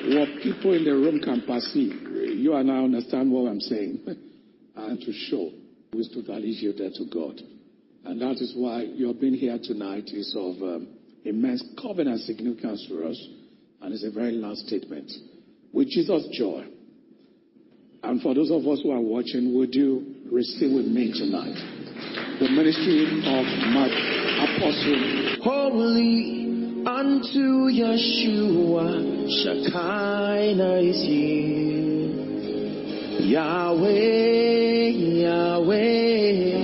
what people in the room can perceive. You and I understand what I'm saying. And to show who is totally yielded to God. And that is why your being here tonight is of immense covenant significance for us. And it's a very last statement. With Jesus' joy. And for those of us who are watching, would you receive with me tonight the ministry of my apostle? Holy unto Yeshua, Shekinah is here. Yahweh, Yahweh.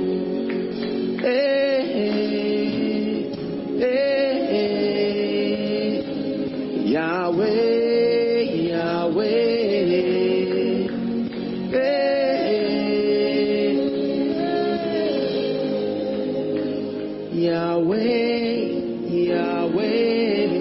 Yahweh, Yahweh, Yahweh, Yahweh.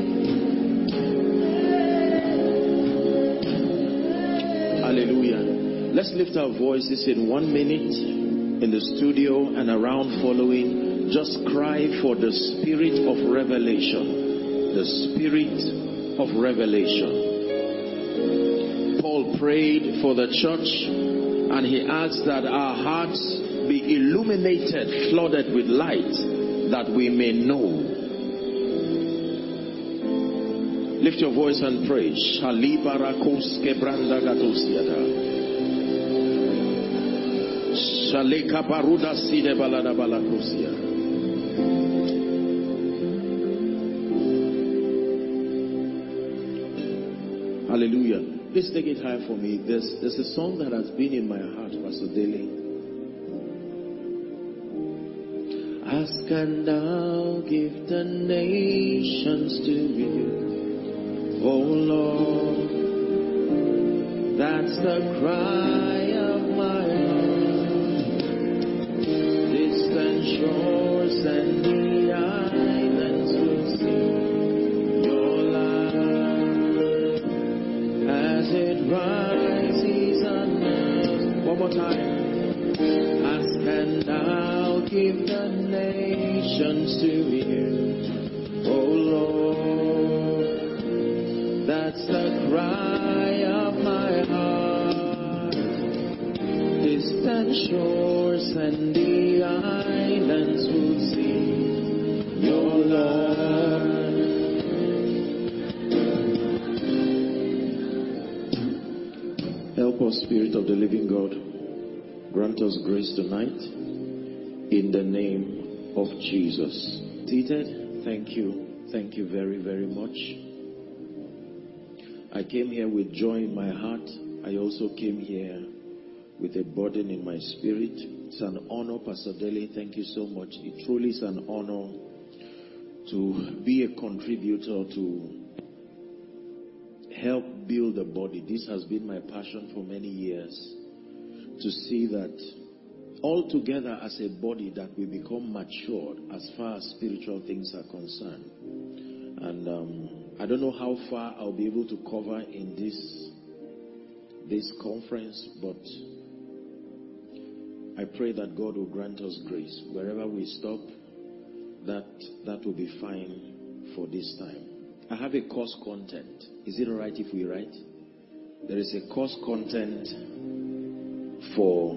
Hallelujah. Let's lift our voices in 1 minute in the studio and around following. Just cry for the spirit of revelation. The spirit of revelation. Paul prayed for the church and he asked that our hearts be illuminated, flooded with light, that we may know. Lift your voice and pray. Shalibarakos kebranda gatosiada. Shaleka baruda side balada balakosia. Hallelujah. Please take it high for me. There's a song that has been in my heart, Pastor Dele. Ask and I'll give the nations to you, oh Lord. That's the cry of my heart. Distant shores and the islands will sing your light as it rises on earth. One more time. Ask and I'll give the nations to you, oh Lord. That's the cry of my heart. Distant shores and the islands will see your love. Help us, Spirit of the living God. Grant us grace tonight in the name of Jesus. Seated. Thank you. Thank you very, very much. I came here with joy in my heart. I also came here with a burden in my spirit. It's an honor, Pastor Dele. Thank you so much. It truly is an honor to be a contributor to help build the body. This has been my passion for many years. To see that all together as a body that we become matured as far as spiritual things are concerned. And I don't know how far I'll be able to cover in this conference, but I pray that God will grant us grace. Wherever we stop, that will be fine for this time. I have a course content. Is it alright if we write? There is a course content for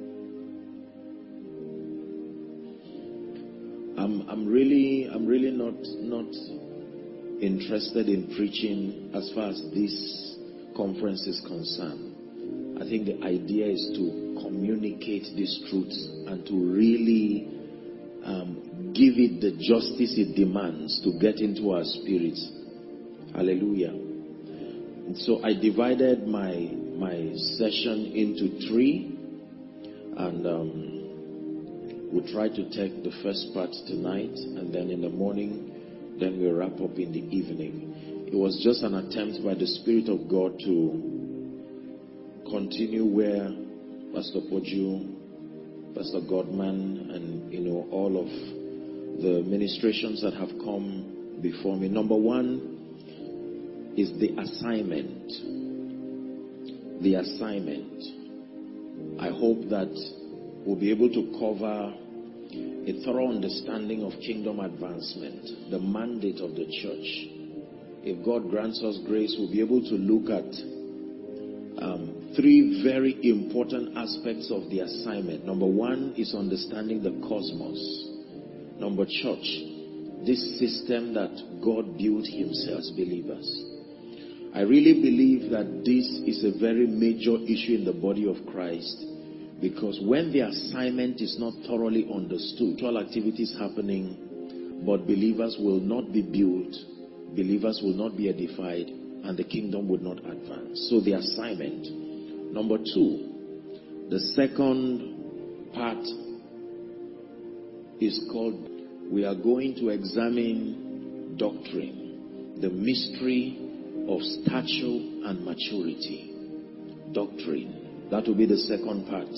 I'm really not interested in preaching as far as this conference is concerned. I think the idea is to communicate these truths and to really give it the justice it demands to get into our spirits. Hallelujah. And so I divided my session into 3, and we'll try to take the first part tonight, and then in the morning, then we'll wrap up in the evening. It was just an attempt by the Spirit of God to continue where Pastor Poju, Pastor Godman, and all of the ministrations that have come before me. Number 1 is the assignment. The assignment. I hope that we'll be able to cover a thorough understanding of kingdom advancement, the mandate of the church, if God grants us grace, we'll be able to look at three very important aspects of the assignment. Number one is understanding the cosmos. Number, church, this system that God built himself as believers. I really believe that this is a very major issue in the body of Christ, because when the assignment is not thoroughly understood, all activities happening, but believers will not be built, believers will not be edified, and the kingdom would not advance. So the assignment. Number two, the second part is called, we are going to examine doctrine, the mystery of stature and maturity. Doctrine. That will be the second part.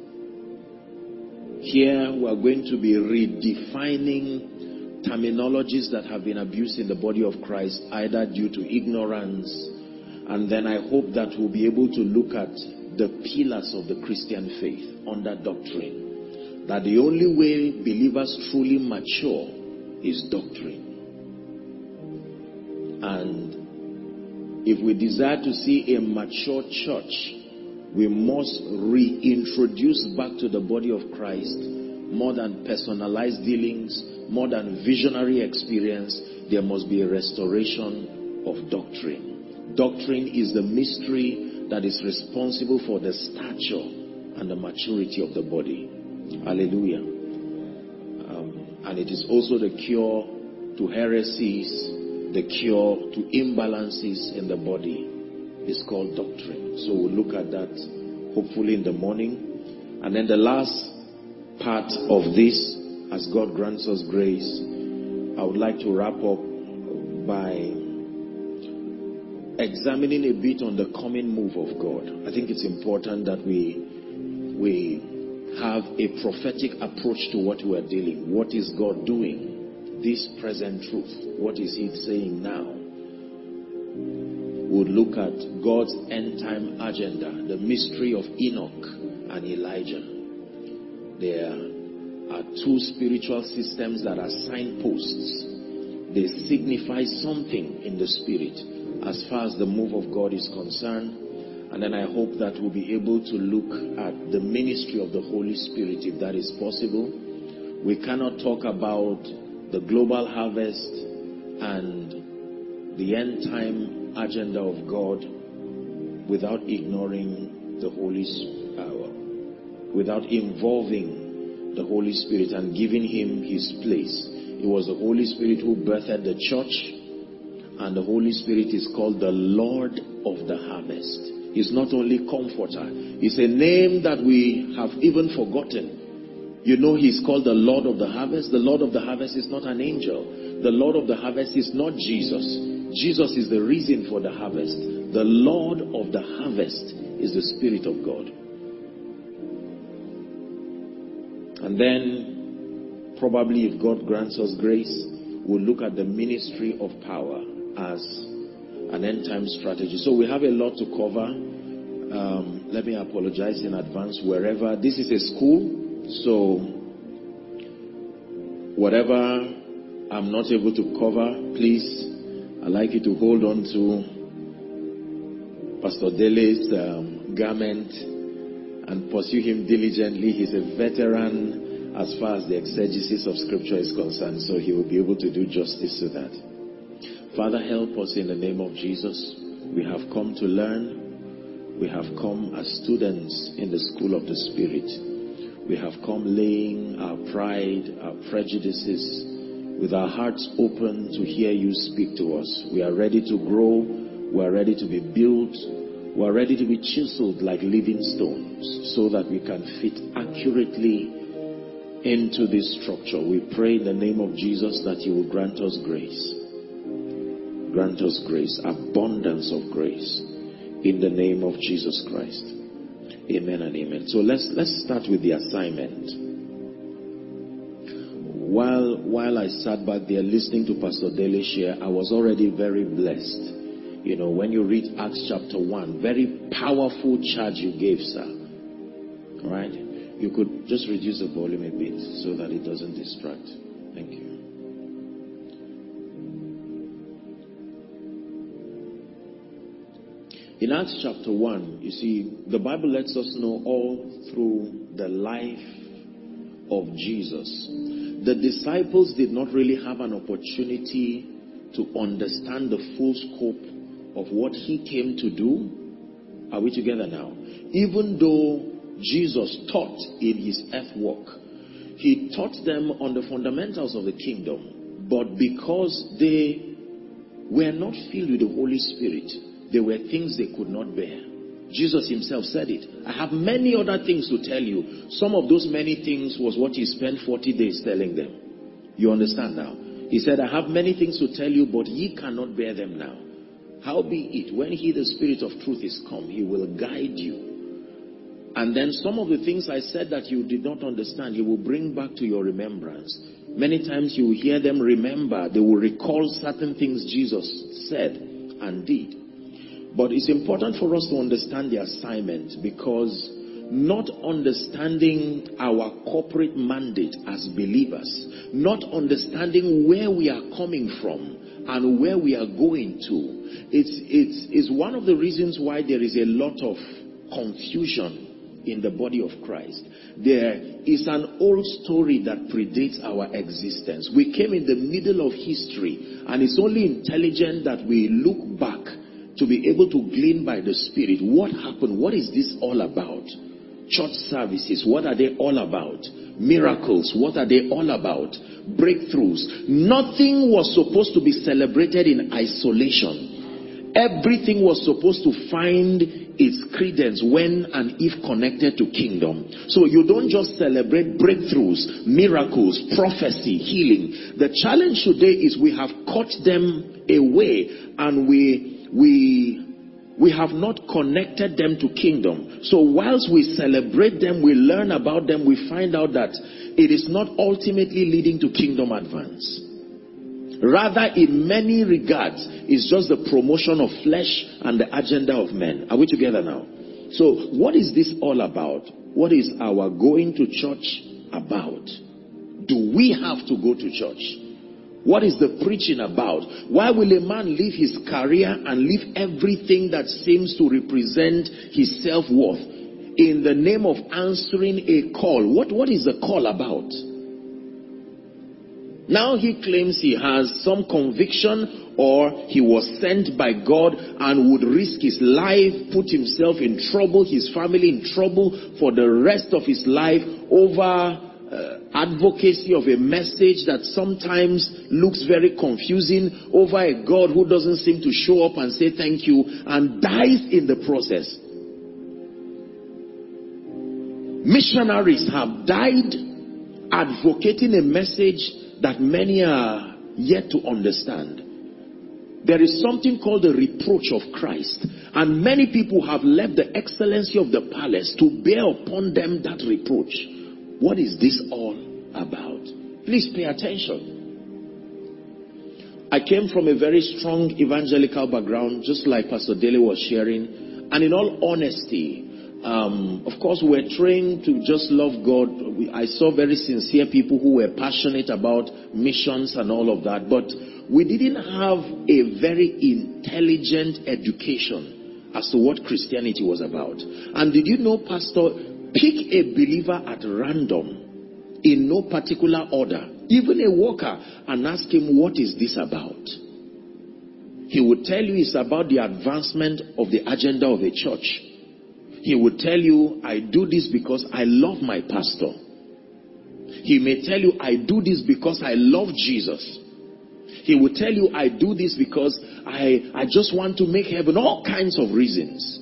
Here we are going to be redefining terminologies that have been abused in the body of Christ, either due to ignorance, and then I hope that we'll be able to look at the pillars of the Christian faith under doctrine. That the only way believers truly mature is doctrine. And if we desire to see a mature church, we must reintroduce back to the body of Christ more than personalized dealings, more than visionary experience. There must be a restoration of doctrine. Doctrine is the mystery that is responsible for the stature and the maturity of the body. Hallelujah. And it is also the cure to heresies, the cure to imbalances in the body. It's called doctrine. So we'll look at that hopefully in the morning. And then the last part of this, as God grants us grace, I would like to wrap up by examining a bit on the coming move of God. I think it's important that we have a prophetic approach to what we are dealing. What is God doing? This present truth. What is he saying now? We'll look at God's end time agenda, the mystery of Enoch and Elijah. There are two spiritual systems that are signposts. They signify something in the spirit as far as the move of God is concerned. And then I hope that we'll be able to look at the ministry of the Holy Spirit, if that is possible. We cannot talk about the global harvest and the end time agenda of God without ignoring the Holy Spirit, without involving the Holy Spirit and giving him his place. It was the Holy Spirit who birthed the church, and the Holy Spirit is called the Lord of the harvest. He's not only comforter. It's a name that we have even forgotten. You know, he's called the Lord of the harvest. The Lord of the harvest is not an angel. The Lord of the harvest is not Jesus. Jesus is the reason for the harvest. The Lord of the harvest is the Spirit of God. And then, probably if God grants us grace, we'll look at the ministry of power as an end time strategy. So we have a lot to cover. Let me apologize in advance wherever. This is a school, so whatever I'm not able to cover, please, I'd like you to hold on to Pastor Dele's garment and pursue him diligently. He's a veteran as far as the exegesis of scripture is concerned, so he will be able to do justice to that. Father, help us in the name of Jesus. We have come to learn. We have come as students in the school of the Spirit. We have come laying our pride, our prejudices, with our hearts open to hear you speak to us. We are ready to grow. We are ready to be built. We are ready to be chiseled like living stones so that we can fit accurately into this structure. We pray in the name of Jesus that you will grant us grace. Grant us grace, abundance of grace, in the name of Jesus Christ. Amen and amen. So let's start with the assignment. While I sat back there listening to Pastor Dele share, I was already very blessed. You know, when you read Acts chapter 1, very powerful charge you gave, sir. All right? You could just reduce the volume a bit so that it doesn't distract. Thank you. In Acts chapter 1, you see, the Bible lets us know all through the life of Jesus, the disciples did not really have an opportunity to understand the full scope of what he came to do. Are we together now? Even though Jesus taught in his earth walk, he taught them on the fundamentals of the kingdom, but because they were not filled with the Holy Spirit, there were things they could not bear. Jesus himself said it. I have many other things to tell you. Some of those many things was what he spent 40 days telling them. You understand now? He said, I have many things to tell you, but ye cannot bear them now. Howbeit, when he, the Spirit of truth, is come, he will guide you. And then some of the things I said that you did not understand, he will bring back to your remembrance. Many times you will hear them remember. They will recall certain things Jesus said and did. But it's important for us to understand the assignment, because not understanding our corporate mandate as believers, not understanding where we are coming from and where we are going to, it's one of the reasons why there is a lot of confusion in the body of Christ. There is an old story that predates our existence. We came in the middle of history, and it's only intelligent that we look back to be able to glean by the Spirit what happened, what is this all about? Church services, what are they all about? Miracles, what are they all about? Breakthroughs. Nothing was supposed to be celebrated in isolation. Everything was supposed to find its credence when and if connected to kingdom. So you don't just celebrate breakthroughs, miracles, prophecy, healing. The challenge today is we have caught them away, and we have not connected them to kingdom. So whilst we celebrate them, we learn about them, we find out that it is not ultimately leading to kingdom advance. Rather, in many regards, it's just the promotion of flesh and the agenda of men. Are we together now? So what is this all about? What is our going to church about? Do we have to go to church? What is the preaching about? Why will a man leave his career and leave everything that seems to represent his self-worth in the name of answering a call? What is the call about? Now he claims he has some conviction, or he was sent by God and would risk his life, put himself in trouble, his family in trouble for the rest of his life over advocacy of a message that sometimes looks very confusing, over a God who doesn't seem to show up and say thank you, and dies in the process. Missionaries have died advocating a message that many are yet to understand. There is something called the reproach of Christ, and many people have left the excellency of the palace to bear upon them that reproach. What is this all about? Please pay attention. I came from a very strong evangelical background, just like Pastor Dele was sharing. And in all honesty, of course, we're trained to just love God. I saw very sincere people who were passionate about missions and all of that. But we didn't have a very intelligent education as to what Christianity was about. And did you know, Pastor, pick a believer at random, in no particular order, even a worker, and ask him, what is this about? He would tell you it's about the advancement of the agenda of a church. He would tell you, I do this because I love my pastor. He may tell you, I do this because I love Jesus. He would tell you, I do this because I just want to make heaven. All kinds of reasons.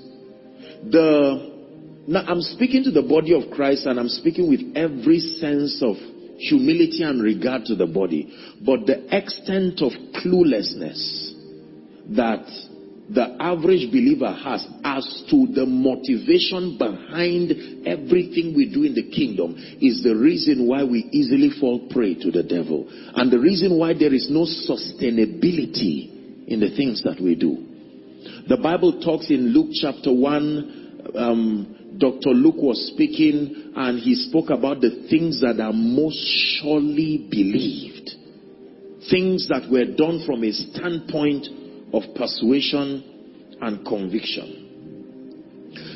Now, I'm speaking to the body of Christ, and I'm speaking with every sense of humility and regard to the body. But the extent of cluelessness that the average believer has as to the motivation behind everything we do in the kingdom is the reason why we easily fall prey to the devil. And the reason why there is no sustainability in the things that we do. The Bible talks in Luke chapter 1, Dr. Luke was speaking, and he spoke about the things that are most surely believed. Things that were done from a standpoint of persuasion and conviction.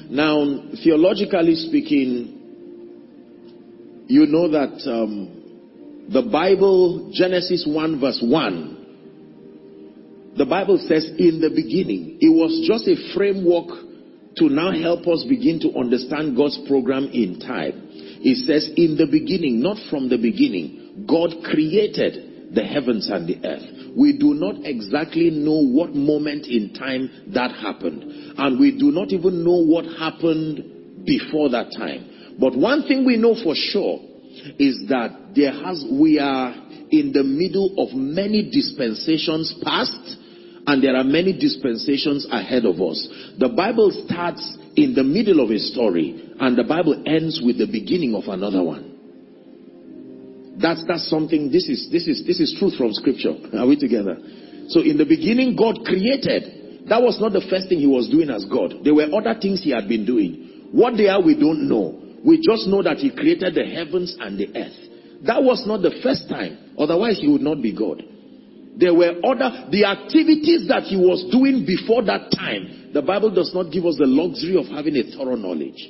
Now, theologically speaking, you know that the Bible, Genesis 1 verse 1, the Bible says in the beginning. It was just a framework to now help us begin to understand God's program in time. It says in the beginning, not from the beginning, God created the heavens and the earth. We do not exactly know what moment in time that happened. And we do not even know what happened before that time. But one thing we know for sure is that we are in the middle of many dispensations past, and there are many dispensations ahead of us. The Bible starts in the middle of a story, and the Bible ends with the beginning of another one. That's something. This is truth from Scripture. Are we together? So in the beginning, God created. That was not the first thing he was doing as God. There were other things he had been doing. What they are, we don't know. We just know that he created the heavens and the earth. That was not the first time. Otherwise, he would not be God. There were the activities that he was doing before that time. The Bible does not give us the luxury of having a thorough knowledge.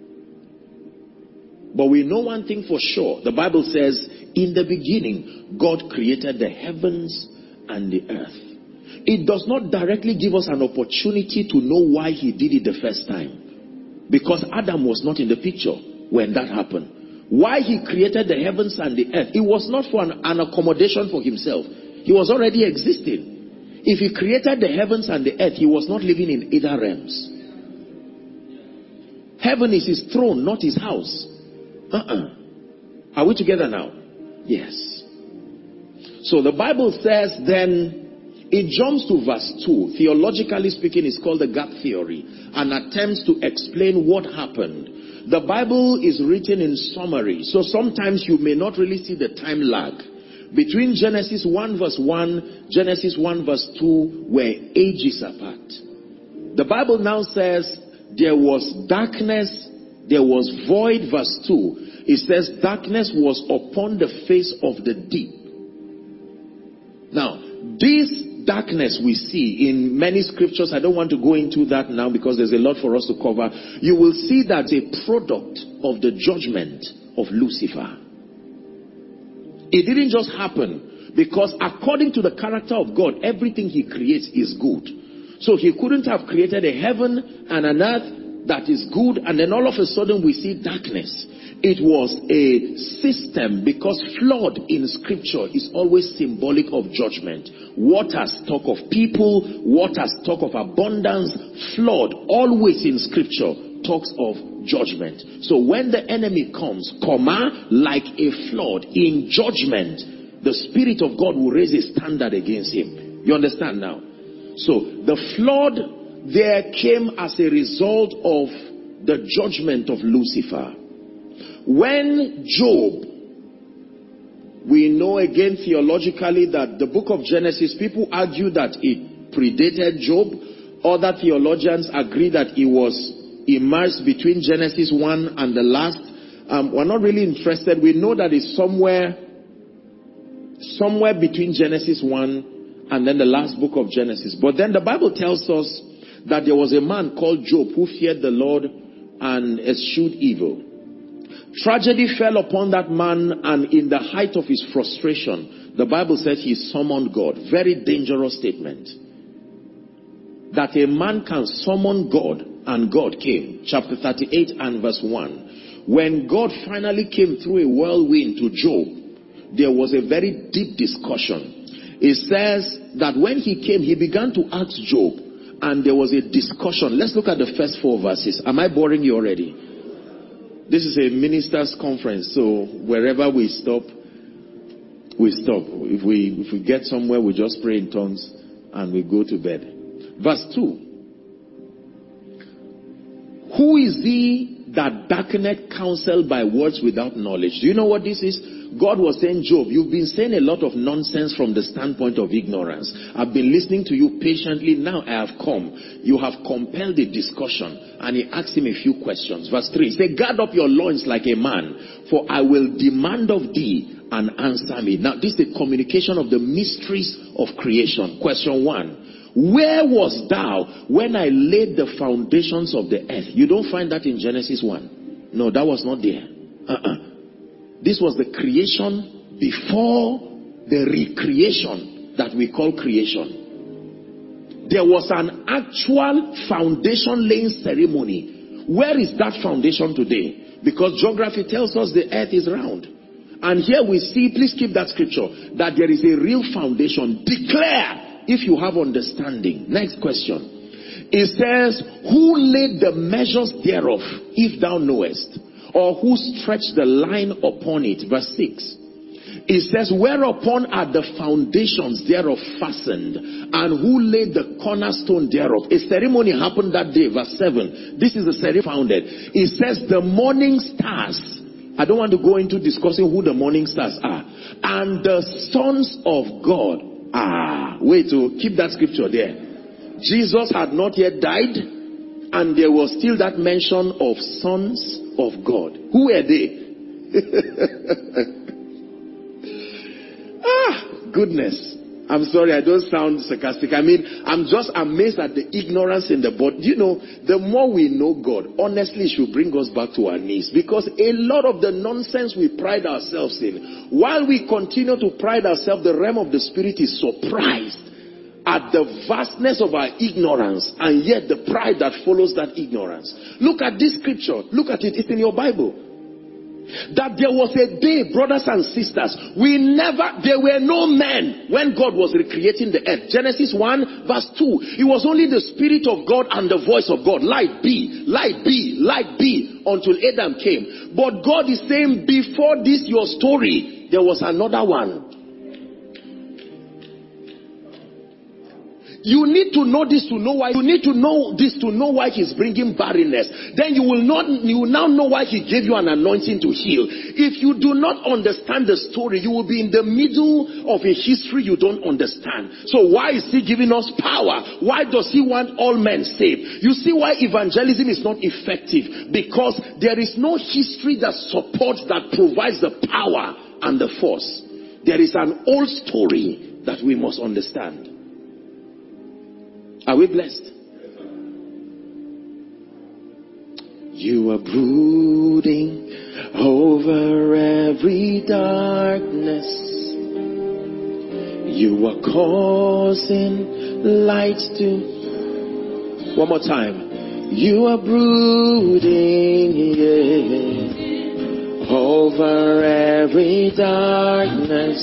But we know one thing for sure. The Bible says, in the beginning, God created the heavens and the earth. It does not directly give us an opportunity to know why he did it the first time. Because Adam was not in the picture when that happened. Why he created the heavens and the earth, it was not for an accommodation for himself. He was already existing. If he created the heavens and the earth, he was not living in either realms. Heaven is his throne, not his house. Are we together now? Yes. So the Bible says then, it jumps to verse 2. Theologically speaking, it's called the gap theory. An attempt to explain what happened. The Bible is written in summary. So sometimes you may not really see the time lag. Between Genesis 1 verse 1, Genesis 1 verse 2 were ages apart. The Bible now says there was darkness, there was void, verse 2. It says darkness was upon the face of the deep. Now, this darkness we see in many scriptures, I don't want to go into that now because there's a lot for us to cover. You will see that a product of the judgment of Lucifer. It didn't just happen because according to the character of God, everything he creates is good. So he couldn't have created a heaven and an earth that is good and then all of a sudden we see darkness. It was a system, because flood in scripture is always symbolic of judgment. Waters talk of people, waters talk of abundance. Flood always in scripture talks of judgment. So when the enemy comes, like a flood in judgment, the Spirit of God will raise a standard against him. You understand now? So the flood there came as a result of the judgment of Lucifer. When Job, we know again theologically that the book of Genesis, people argue that it predated Job. Other theologians agree that it was immersed between Genesis 1 and the last. We're not really interested. We know that it's somewhere between Genesis 1 and then the last book of Genesis. But then the Bible tells us that there was a man called Job who feared the Lord and eschewed evil. Tragedy fell upon that man, and in the height of his frustration, the Bible says he summoned God. Very dangerous statement. That a man can summon God, and God came. Chapter 38 and verse 1. When God finally came through a whirlwind to Job, there was a very deep discussion. It says that when he came, he began to ask Job, and there was a discussion. Let's look at the first 4 verses. Am I boring you already? This is a ministers' conference, so wherever we stop, we stop. If we get somewhere, we just pray in tongues and we go to bed. Verse 2. Who is he that darkeneth counsel by words without knowledge? Do you know what this is? God was saying, Job, you've been saying a lot of nonsense from the standpoint of ignorance. I've been listening to you patiently. Now I have come. You have compelled a discussion. And he asked him a few questions. Verse 3. He said, guard up your loins like a man, for I will demand of thee and answer me. Now this is the communication of the mysteries of creation. Question 1. Where was thou when I laid the foundations of the earth? You don't find that in Genesis 1. No, that was not there. This was the creation before the recreation that we call creation. There was an actual foundation laying ceremony. Where is that foundation today? Because geography tells us the earth is round. And here we see, please keep that scripture, that there is a real foundation. Declare if you have understanding. Next question. It says, who laid the measures thereof, if thou knowest? Or who stretched the line upon it? Verse 6. It says, whereupon are the foundations thereof fastened, and who laid the cornerstone thereof? A ceremony happened that day. Verse 7. This is the ceremony founded. It says, the morning stars. I don't want to go into discussing who the morning stars are. And the sons of God. Keep that scripture there. Jesus had not yet died, and there was still that mention of sons of God. Who were they? Goodness. I'm sorry, I don't sound sarcastic. I mean, I'm just amazed at the ignorance in the body. You know, the more we know God, honestly, it should bring us back to our knees. Because a lot of the nonsense we pride ourselves in, while we continue to pride ourselves, the realm of the spirit is surprised at the vastness of our ignorance, and yet the pride that follows that ignorance. Look at this scripture. Look at it. It's in your Bible. That there was a day, brothers and sisters, there were no men when God was recreating the earth. Genesis 1 verse 2. It was only the Spirit of God and the voice of God. Light be, light be, light be, until Adam came. But God is saying, before this your story, there was another one. You need to know this to know why. You need to know this to know why he's bringing barrenness. Then you will now know why he gave you an anointing to heal. If you do not understand the story, you will be in the middle of a history you don't understand. So why is he giving us power? Why does he want all men saved? You see why evangelism is not effective? Because there is no history that supports, that provides the power and the force. There is an old story that we must understand. Are we blessed? You are brooding over every darkness. You are causing light to... One more time. You are brooding, over every darkness.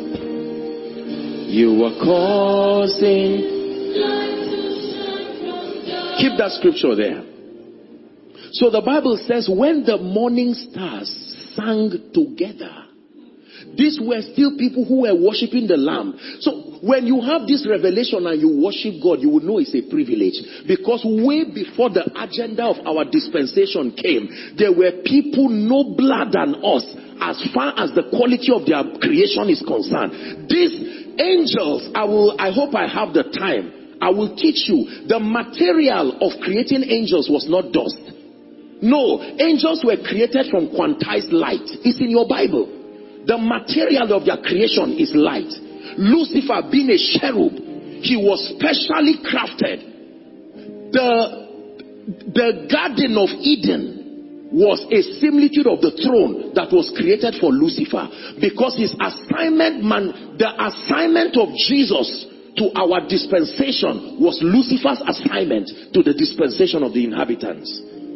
You are causing... Keep that scripture there. So the Bible says, when the morning stars sang together, these were still people who were worshiping the Lamb. So when you have this revelation and you worship God, you will know it's a privilege. Because way before the agenda of our dispensation came, there were people nobler than us as far as the quality of their creation is concerned. These angels, I hope I have the time. I will teach you. The material of creating angels was not dust. No, angels were created from quantized light. It's in your Bible. The material of their creation is light. Lucifer, being a cherub, he was specially crafted. The Garden of Eden was a similitude of the throne that was created for Lucifer. Because his assignment, the assignment of Jesus to our dispensation was Lucifer's assignment to the dispensation of the inhabitants.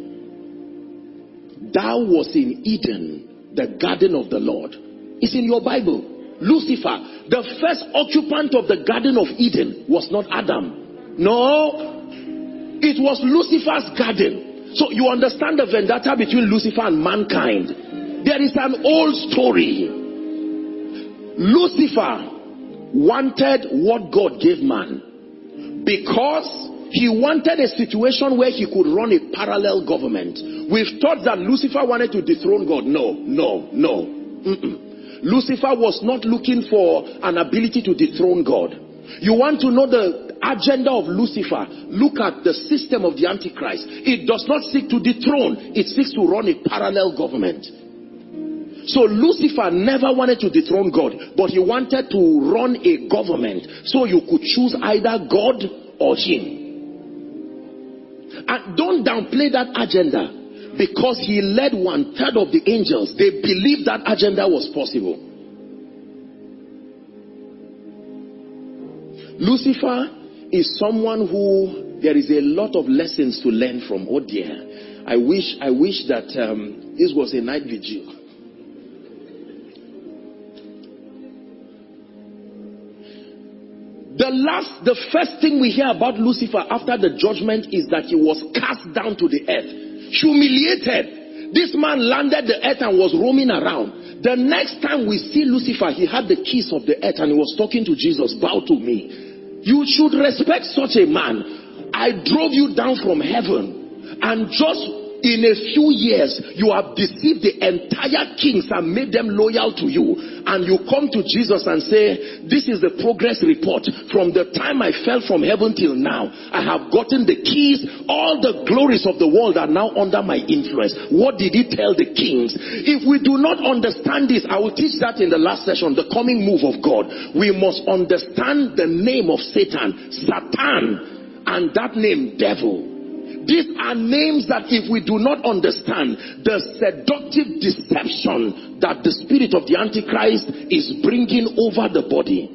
Thou was in Eden, the garden of the Lord. It's in your Bible. Lucifer, the first occupant of the Garden of Eden was not Adam. No, it was Lucifer's garden. So you understand the vendetta between Lucifer and mankind. There is an old story. Lucifer wanted what God gave man because he wanted a situation where he could run a parallel government. We've thought that Lucifer wanted to dethrone God. No. Lucifer was not looking for an ability to dethrone God. You want to know the agenda of Lucifer? Look at the system of the Antichrist. It does not seek to dethrone. It seeks to run a parallel government. So Lucifer never wanted to dethrone God, but he wanted to run a government so you could choose either God or him. And don't downplay that agenda, because he led 1/3 of the angels. They believed that agenda was possible. Lucifer is someone who there is a lot of lessons to learn from. Oh dear, I wish that this was a night vigil. The first thing we hear about Lucifer after the judgment is that he was cast down to the earth, humiliated. This man landed the earth and was roaming around. The next time we see Lucifer, he had the keys of the earth and he was talking to Jesus. Bow to me. You should respect such a man. I drove you down from heaven, and just in a few years, you have deceived the entire kings and made them loyal to you. And you come to Jesus and say, this is the progress report. From the time I fell from heaven till now, I have gotten the keys. All the glories of the world are now under my influence. What did he tell the kings? If we do not understand this, I will teach that in the last session, the coming move of God. We must understand the name of Satan, Satan, and that name, devil. These are names that if we do not understand, the seductive deception that the spirit of the Antichrist is bringing over the body.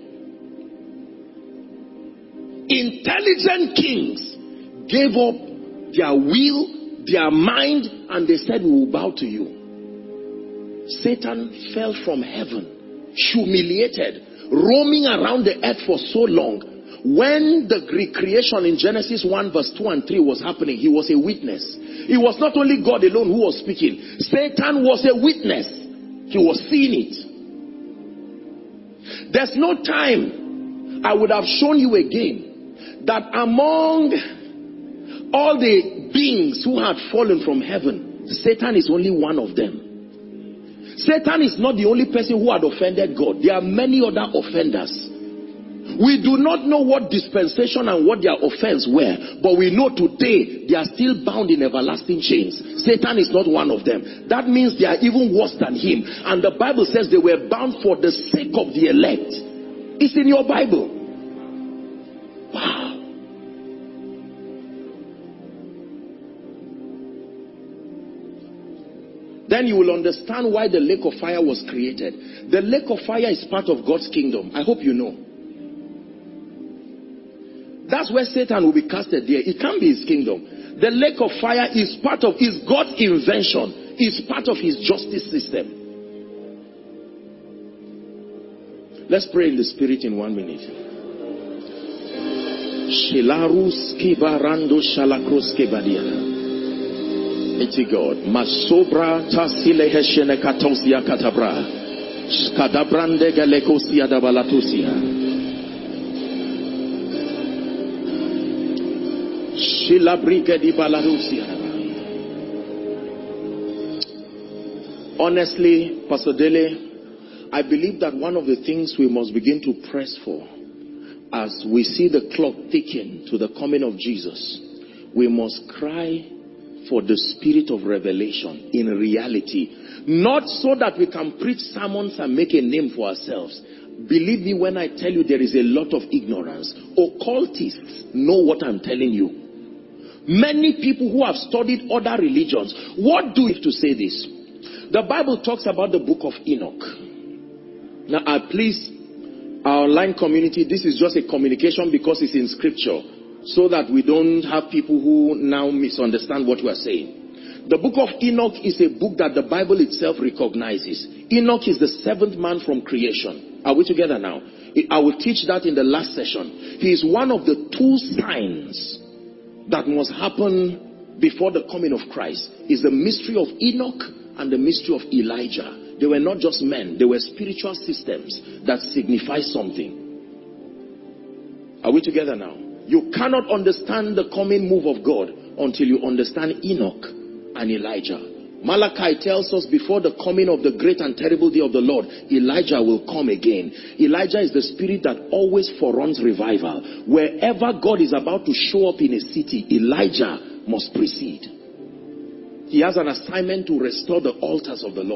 Intelligent kings gave up their will, their mind, and they said, we will bow to you. Satan fell from heaven, humiliated, roaming around the earth for so long. When the recreation in Genesis 1 verse 2 and 3 was happening, he was a witness. It was not only God alone who was speaking. Satan was a witness. He was seeing it. There's no time I would have shown you again that among all the beings who had fallen from heaven, Satan is only one of them. Satan is not the only person who had offended God. There are many other offenders. We do not know what dispensation and what their offense were, but we know today they are still bound in everlasting chains. Satan is not one of them. That means they are even worse than him. And the Bible says they were bound for the sake of the elect. It's in your Bible. Wow. Then you will understand why the lake of fire was created. The lake of fire is part of God's kingdom. I hope you know. That's where Satan will be casted there. It can't be his kingdom. The lake of fire is part of, is God's invention. It's part of his justice system. Let's pray in the spirit in 1 minute. Mighty God. Masobra tasile heshene katosia katabra. Skadabrande galekosia dabalatusia. Honestly, Pastor Dele, I believe that one of the things we must begin to press for as we see the clock ticking to the coming of Jesus, we must cry for the spirit of revelation in reality. Not so that we can preach sermons and make a name for ourselves. Believe me when I tell you there is a lot of ignorance. Occultists know what I'm telling you. Many people who have studied other religions, what do we to say this? The Bible talks about the book of Enoch. Now, please, our online community, this is just a communication because it's in scripture, so that we don't have people who now misunderstand what we are saying. The book of Enoch is a book that the Bible itself recognizes. Enoch is the 7th man from creation. Are we together now? I will teach that in the last session. He is one of the 2 signs that must happen before the coming of Christ. Is the mystery of Enoch and the mystery of Elijah. They were not just men, they were spiritual systems that signify something. Are we together now? You cannot understand the coming move of God until you understand Enoch and Elijah. Malachi tells us before the coming of the great and terrible day of the Lord, Elijah will come again. Elijah is the spirit that always foreruns revival. Wherever God is about to show up in a city, Elijah must precede. He has an assignment to restore the altars of the Lord.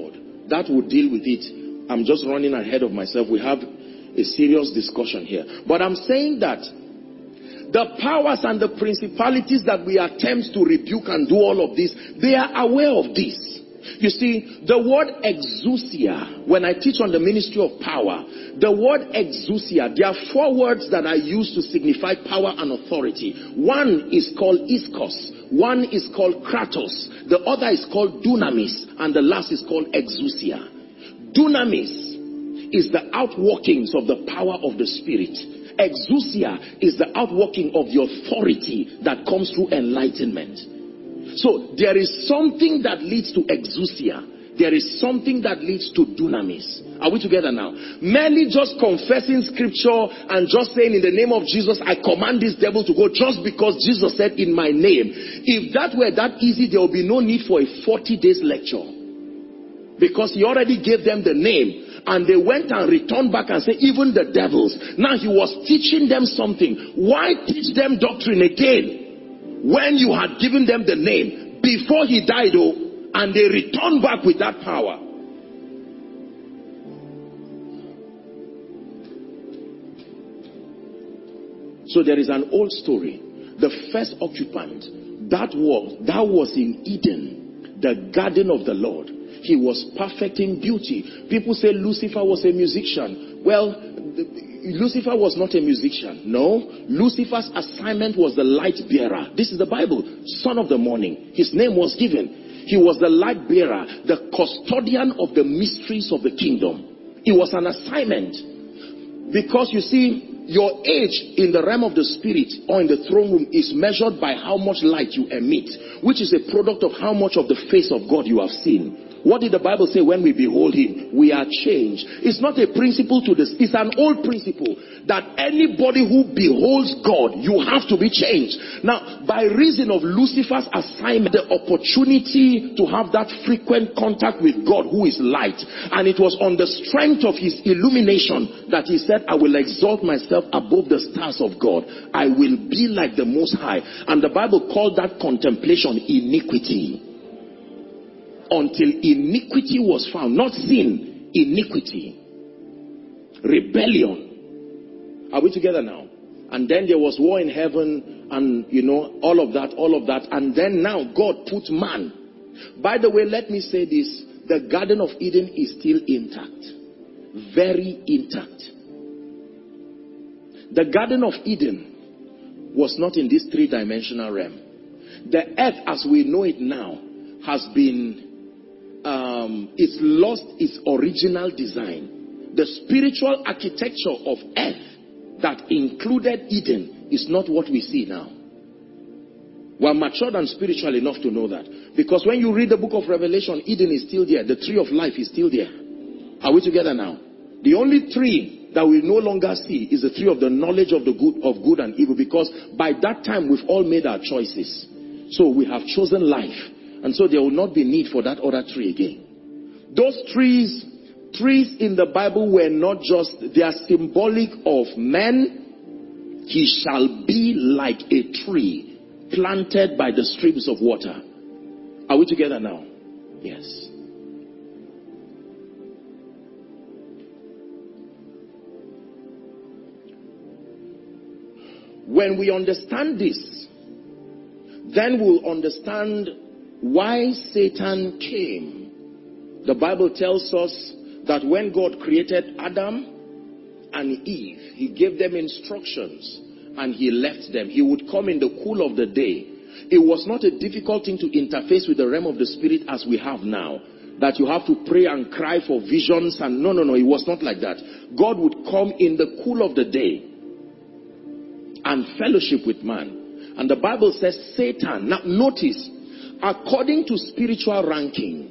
That will deal with it. I'm just running ahead of myself. We have a serious discussion here. But I'm saying that the powers and the principalities that we attempt to rebuke and do all of this, they are aware of this. You see, the word exousia, when I teach on the ministry of power, the word exousia, there are 4 words that are used to signify power and authority. One is called iskos, one is called kratos, the other is called dunamis, and the last is called exousia. Dunamis is the outworkings of the power of the Spirit. Exousia is the outworking of the authority that comes through enlightenment. So there is something that leads to exousia. There is something that leads to dunamis. Are we together now? Merely just confessing scripture and just saying in the name of Jesus, I command this devil to go, just because Jesus said in my name. If that were that easy, there would be no need for a 40 days lecture. Because he already gave them the name. And they went and returned back and said, even the devils. Now he was teaching them something. Why teach them doctrine again when you had given them the name before he died, and they returned back with that power? So there is an old story. The first occupant, that was in Eden, the garden of the Lord. He was perfect in beauty. People say Lucifer was a musician. Well, Lucifer was not a musician. No. Lucifer's assignment was the light bearer. This is the Bible. Son of the morning. His name was given. He was the light bearer, the custodian of the mysteries of the kingdom. It was an assignment. Because you see, your age in the realm of the spirit or in the throne room is measured by how much light you emit, which is a product of how much of the face of God you have seen. What did the Bible say when we behold him? We are changed. It's not a principle to this. It's an old principle that anybody who beholds God, you have to be changed. Now, by reason of Lucifer's assignment, the opportunity to have that frequent contact with God who is light. And it was on the strength of his illumination that he said, I will exalt myself above the stars of God. I will be like the Most High. And the Bible called that contemplation iniquity. Until iniquity was found, not sin, iniquity, rebellion. Are we together now? And then there was war in heaven, and all of that, and then now God put man. By the way, let me say this: the Garden of Eden is still intact, very intact. The Garden of Eden was not in this 3-dimensional realm. The earth as we know it now has been it's lost its original design. The spiritual architecture of earth that included Eden is not what we see now. We are matured and spiritual enough to know that. Because when you read the book of Revelation, Eden is still there. The tree of life is still there. Are we together now? The only tree that we no longer see is the tree of the knowledge of the good and evil, because by that time we've all made our choices. So we have chosen life. And so there will not be need for that other tree again. Those trees in the Bible were not just, they are symbolic of man. He shall be like a tree planted by the streams of water. Are we together now? Yes. When we understand this, then we'll understand why Satan came. The Bible tells us that when God created Adam and Eve, he gave them instructions and he left them. He would come in the cool of the day. It was not a difficult thing to interface with the realm of the spirit as we have now, that you have to pray and cry for visions and no, it was not like that. God would come in the cool of the day and fellowship with man. And the Bible says Satan, now notice, according to spiritual ranking,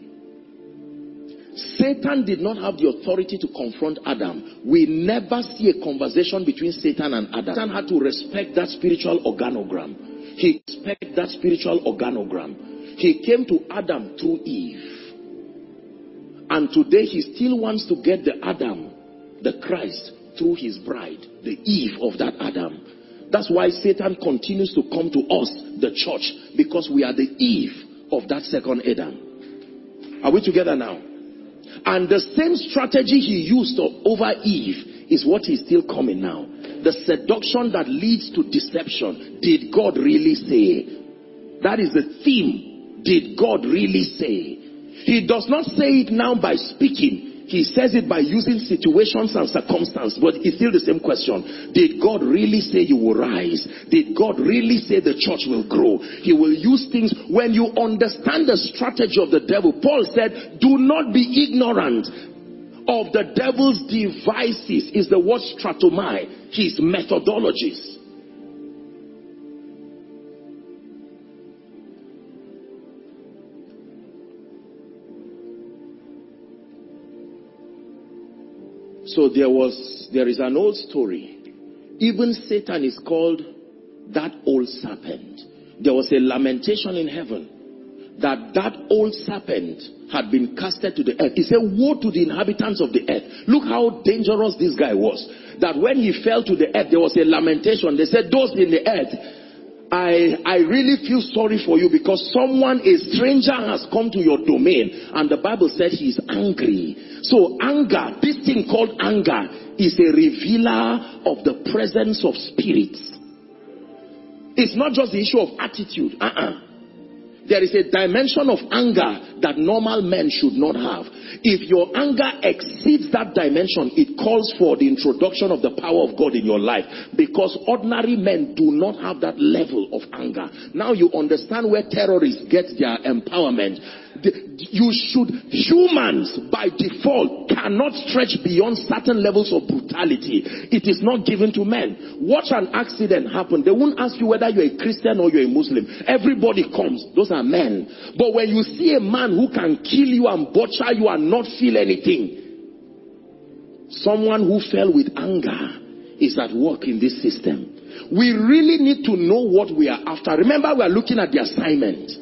Satan did not have the authority to confront Adam. We never see a conversation between Satan and Adam. Satan had to respect that spiritual organogram. He respected that spiritual organogram. He came to Adam through Eve. And today he still wants to get the Adam, the Christ, through his bride, the Eve of that Adam. That's why Satan continues to come to us, the church, because we are the Eve of that second Adam. Are we together now? And the same strategy he used over Eve is what is still coming now. The seduction that leads to deception. Did God really say? That is the theme. Did God really say? He does not say it now by speaking. He says it by using situations and circumstances. But it's still the same question. Did God really say you will rise? Did God really say the church will grow? He will use things. When you understand the strategy of the devil, Paul said, do not be ignorant of the devil's devices. Is the word stratomai. His methodologies. So there is an old story. Even Satan is called that old serpent. There was a lamentation in heaven that old serpent had been casted to the earth. He said, woe to the inhabitants of the earth. Look how dangerous this guy was. That when he fell to the earth, there was a lamentation. They said, those in the earth, I really feel sorry for you because a stranger has come to your domain. And the Bible said he is angry. So anger, this thing called anger, is a revealer of the presence of spirits. It's not just the issue of attitude. There is a dimension of anger that normal men should not have. If your anger exceeds that dimension, it calls for the introduction of the power of God in your life. Because ordinary men do not have that level of anger. Now you understand where terrorists get their empowerment. Humans by default cannot stretch beyond certain levels of brutality. It is not given to men. Watch an accident happen. They won't ask you whether you're a Christian or you're a Muslim. Everybody comes. Those are men. But when you see a man who can kill you and butcher you and not feel anything, someone who fell with anger is at work in this system. We really need to know what we are after. Remember, we are looking at the assignment.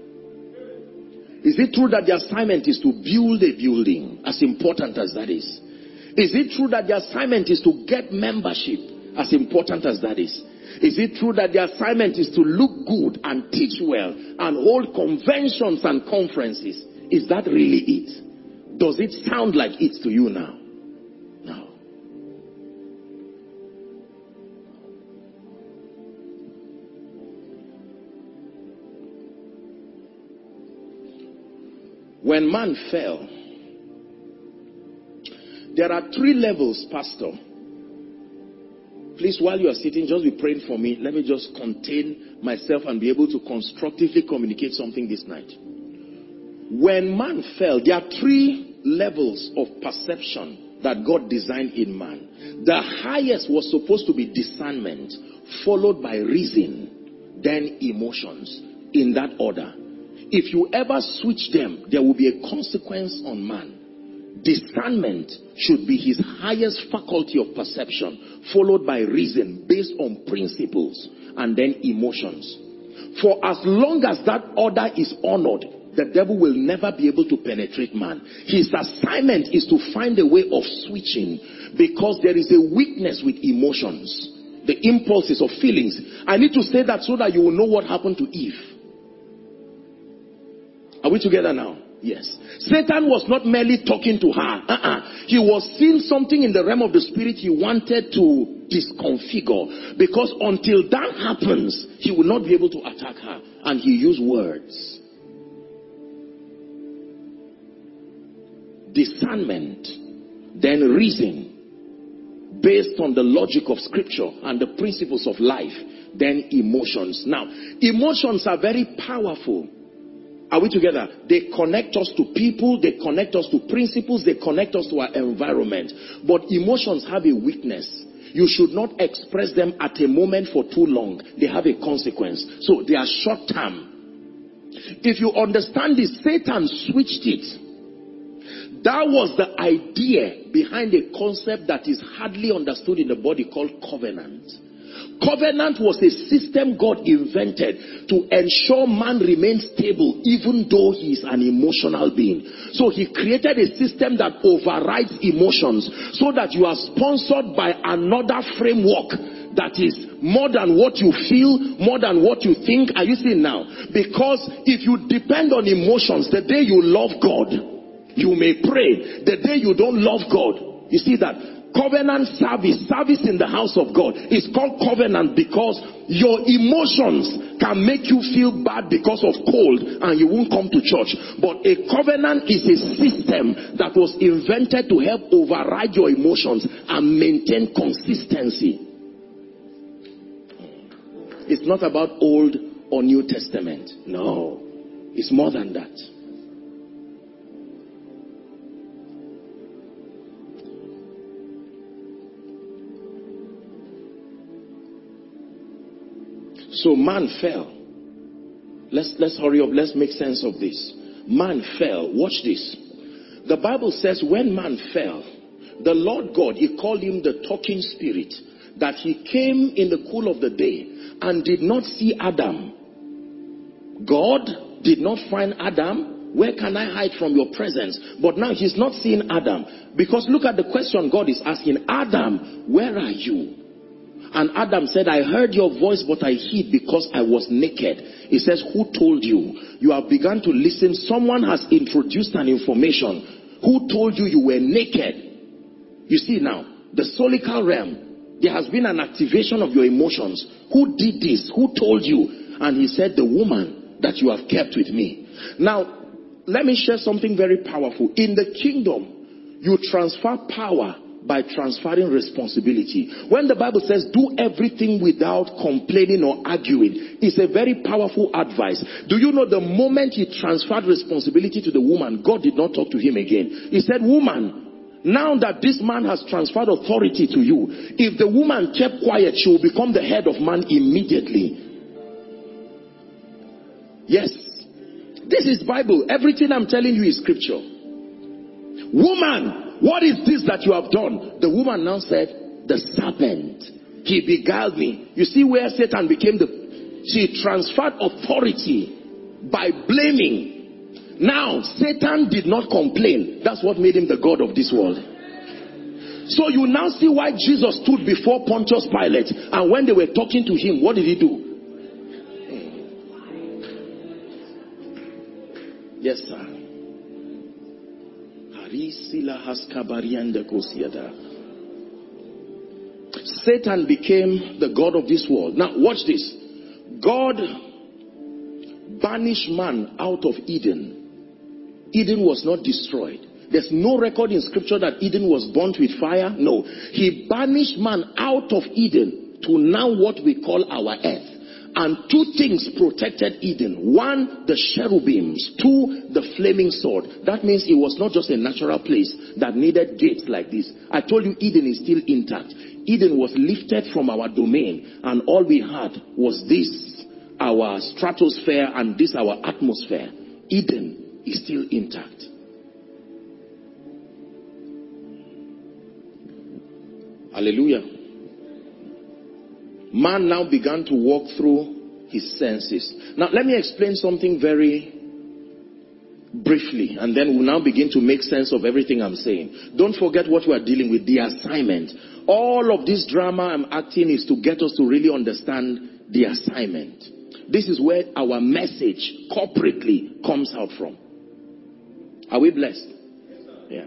Is it true that the assignment is to build a building, as important as that is? Is it true that the assignment is to get membership, as important as that is? Is it true that the assignment is to look good and teach well and hold conventions and conferences? Is that really it? Does it sound like it to you now? No. When man fell, there are 3 levels, Pastor. Please, while you are sitting, just be praying for me. Let me just contain myself and be able to constructively communicate something this night. When man fell, there are 3 levels of perception that God designed in man. The highest was supposed to be discernment, followed by reason, then emotions, in that order. If you ever switch them, there will be a consequence on man. Discernment should be his highest faculty of perception, followed by reason based on principles, and then emotions. For as long as that order is honored, the devil will never be able to penetrate man. His assignment is to find a way of switching, because there is a weakness with emotions, the impulses of feelings. I need to say that so that you will know what happened to Eve. Are we together now? Yes. Satan was not merely talking to her. He was seeing something in the realm of the spirit he wanted to disconfigure. Because until that happens, he will not be able to attack her. And he used words. Discernment, then reason, based on the logic of scripture and the principles of life, then emotions. Now, emotions are very powerful. Are we together? They connect us to people, they connect us to principles, they connect us to our environment. But emotions have a weakness. You should not express them at a moment for too long. They have a consequence. So they are short term. If you understand this, Satan switched it. That was the idea behind a concept that is hardly understood in the body called covenant. Covenant was a system God invented to ensure man remains stable even though he is an emotional being. So he created a system that overrides emotions so that you are sponsored by another framework that is more than what you feel, more than what you think. Are you seeing now? Because if you depend on emotions, the day you love God, You may pray. The day you don't love God, you see that covenant service in the house of God is called covenant because your emotions can make you feel bad because of cold and you won't come to church. But a covenant is a system that was invented to help override your emotions and maintain consistency. It's not about Old or New Testament. No, it's more than that. So man fell. Let's hurry up. Let's make sense of this. Man fell. Watch this. The Bible says when man fell, the Lord God, he called him the talking spirit, that he came in the cool of the day and did not see Adam. God did not find Adam. Where can I hide from your presence? But now he's not seeing Adam. Because look at the question God is asking. Adam, where are you? And Adam said, I heard your voice, but I hid because I was naked. He says, who told you? You have begun to listen. Someone has introduced an information. Who told you you were naked? You see now, the solical realm, there has been an activation of your emotions. Who did this? Who told you? And he said, the woman that you have kept with me. Now, let me share something very powerful. In the kingdom, you transfer power by transferring responsibility. When the Bible says do everything without complaining or arguing, it's a very powerful advice. Do you know the moment he transferred responsibility to the woman, God did not talk to him again. He said, woman, now that this man has transferred authority to you, if the woman kept quiet, she will become the head of man immediately. Yes, this is Bible. Everything I'm telling you is scripture. Woman, what is this that you have done? The woman now said, the serpent, he beguiled me. You see where Satan became she transferred authority by blaming. Now, Satan did not complain. That's what made him the God of this world. So you now see why Jesus stood before Pontius Pilate. And when they were talking to him, what did he do? Yes, sir. Satan became the God of this world. Now watch this. God banished man out of Eden. Eden was not destroyed. There's no record in scripture that Eden was burnt with fire. No. He banished man out of Eden to now what we call our earth. And two things protected Eden. One, the cherubims. Two, the flaming sword. That means it was not just a natural place that needed gates like this. I told you Eden is still intact. Eden was lifted from our domain, and all we had was this, our stratosphere, and this, our atmosphere. Eden is still intact. Hallelujah. Man now began to walk through his senses. Now let me explain something very briefly, and then we'll now begin to make sense of everything I'm saying. Don't forget what we are dealing with, the assignment. All of this drama I'm acting is to get us to really understand the assignment. This is where our message corporately comes out from. Are we blessed? Yeah.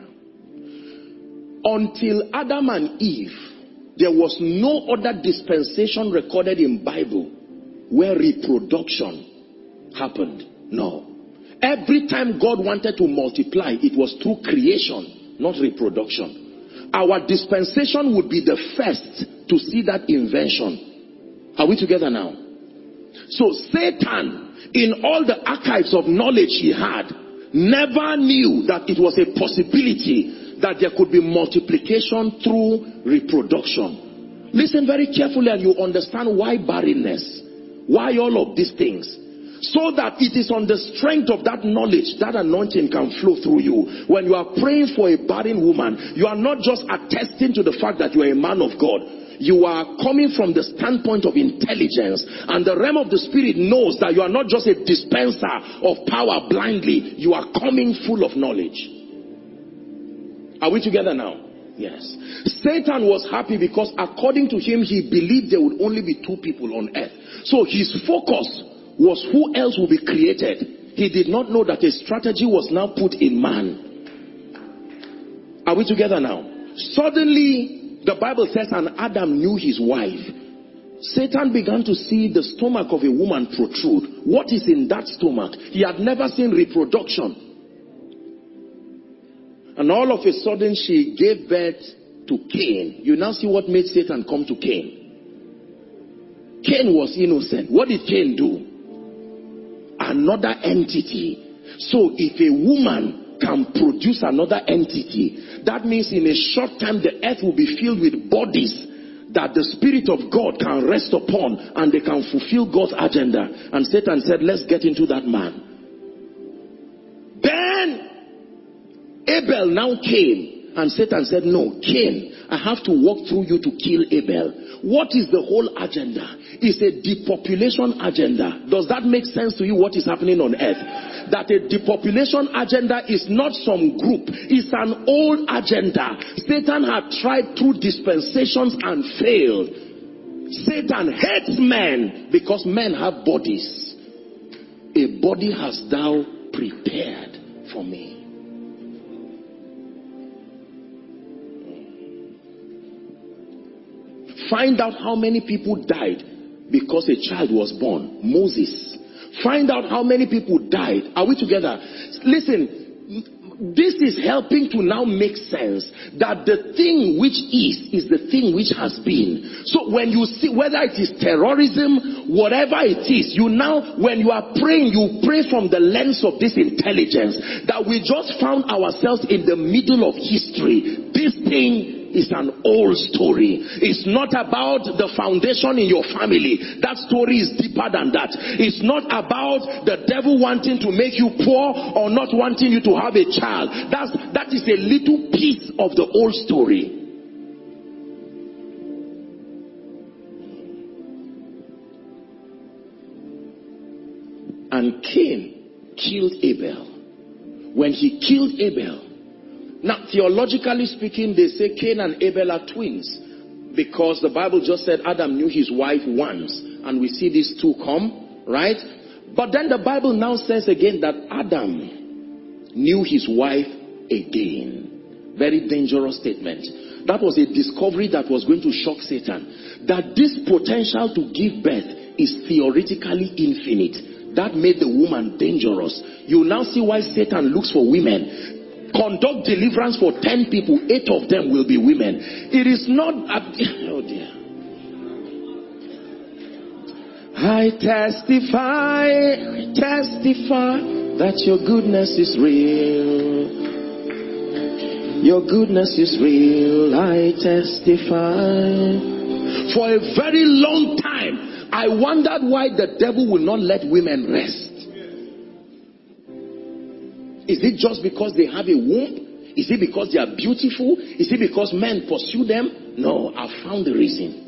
Until Adam and Eve, there was no other dispensation recorded in Bible where reproduction happened. No. Every time God wanted to multiply, it was through creation, not reproduction. Our dispensation would be the first to see that invention. Are we together now? So Satan, in all the archives of knowledge he had, never knew that it was a possibility that there could be multiplication through reproduction. Listen very carefully and you understand why barrenness, why all of these things. So that it is on the strength of that knowledge that anointing can flow through you. When you are praying for a barren woman, you are not just attesting to the fact that you are a man of God. You are coming from the standpoint of intelligence, and the realm of the spirit knows that you are not just a dispenser of power blindly. You are coming full of knowledge. Are we together now? Yes. Satan was happy because according to him, he believed there would only be two people on earth. So his focus was who else will be created. He did not know that a strategy was now put in man. Are we together now? Suddenly, the Bible says, and Adam knew his wife. Satan began to see the stomach of a woman protrude. What is in that stomach? He had never seen reproduction. And all of a sudden, she gave birth to Cain. You now see what made Satan come to Cain. Cain was innocent. What did Cain do? Another entity. So if a woman can produce another entity, that means in a short time the earth will be filled with bodies that the Spirit of God can rest upon, and they can fulfill God's agenda. And Satan said, let's get into that man. Then Abel now came, and Satan said, no, Cain, I have to walk through you to kill Abel. What is the whole agenda? It's a depopulation agenda. Does that make sense to you, what is happening on earth? That a depopulation agenda is not some group. It's an old agenda. Satan had tried through dispensations and failed. Satan hates men because men have bodies. A body hast thou prepared for me. Find out how many people died because a child was born. Moses. Find out how many people died. Are we together? Listen, this is helping to now make sense that the thing which is the thing which has been. So when you see whether it is terrorism, whatever it is, you now, when you are praying, you pray from the lens of this intelligence that we just found ourselves in the middle of history. This thing is an old story. It's not about the foundation in your family. That story is deeper than that. It's not about the devil wanting to make you poor or not wanting you to have a child. That is a little piece of the old story. And Cain killed Abel. When he killed Abel, now, theologically speaking, they say Cain and Abel are twins. Because the Bible just said Adam knew his wife once. And we see these two come, right? But then the Bible now says again that Adam knew his wife again. Very dangerous statement. That was a discovery that was going to shock Satan. That this potential to give birth is theoretically infinite. That made the woman dangerous. You now see why Satan looks for women. Conduct deliverance for 10 people, 8 of them will be women. It is not oh dear. I testify that your goodness is real. Your goodness is real. I testify. For a very long time, I wondered why the devil will not let women rest. Is it just because they have a womb? Is it because they are beautiful? Is it because men pursue them? No, I found the reason.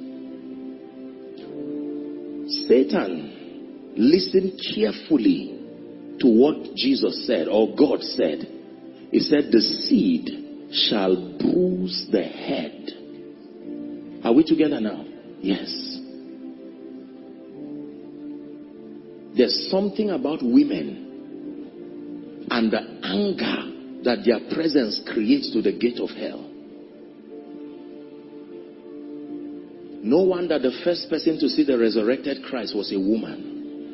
Satan listened carefully to what Jesus said, or God said. He said, the seed shall bruise the head. Are we together now? Yes. There's something about women and the anger that their presence creates to the gate of hell. No wonder the first person to see the resurrected Christ was a woman.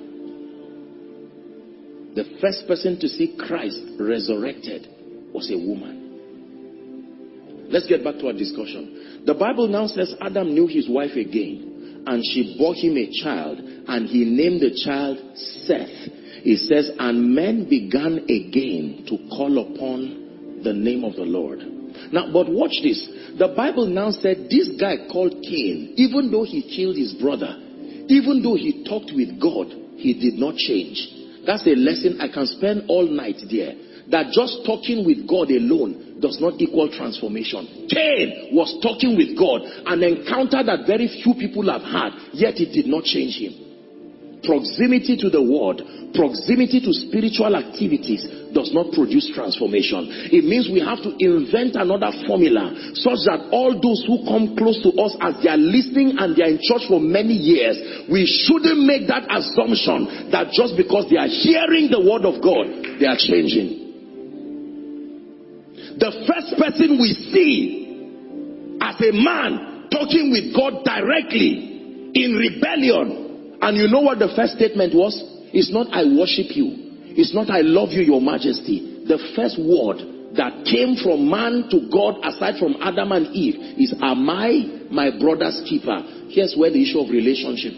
The first person to see Christ resurrected was a woman. Let's get back to our discussion. The Bible now says Adam knew his wife again, and she bore him a child, and he named the child Seth. It says, and men began again to call upon the name of the Lord. Now, but watch this. The Bible now said this guy called Cain, even though he killed his brother, even though he talked with God, he did not change. That's a lesson I can spend all night there. That just talking with God alone does not equal transformation. Cain was talking with God, an encounter that very few people have had, yet it did not change him. Proximity to the word, proximity to spiritual activities does not produce transformation. It means we have to invent another formula such that all those who come close to us as they are listening and they are in church for many years, we shouldn't make that assumption that just because they are hearing the word of God, they are changing. The first person we see as a man talking with God directly in rebellion. And you know what the first statement was? It's not I worship you. It's not I love you, your majesty. The first word that came from man to God aside from Adam and Eve is, am I my brother's keeper? Here's where the issue of relationship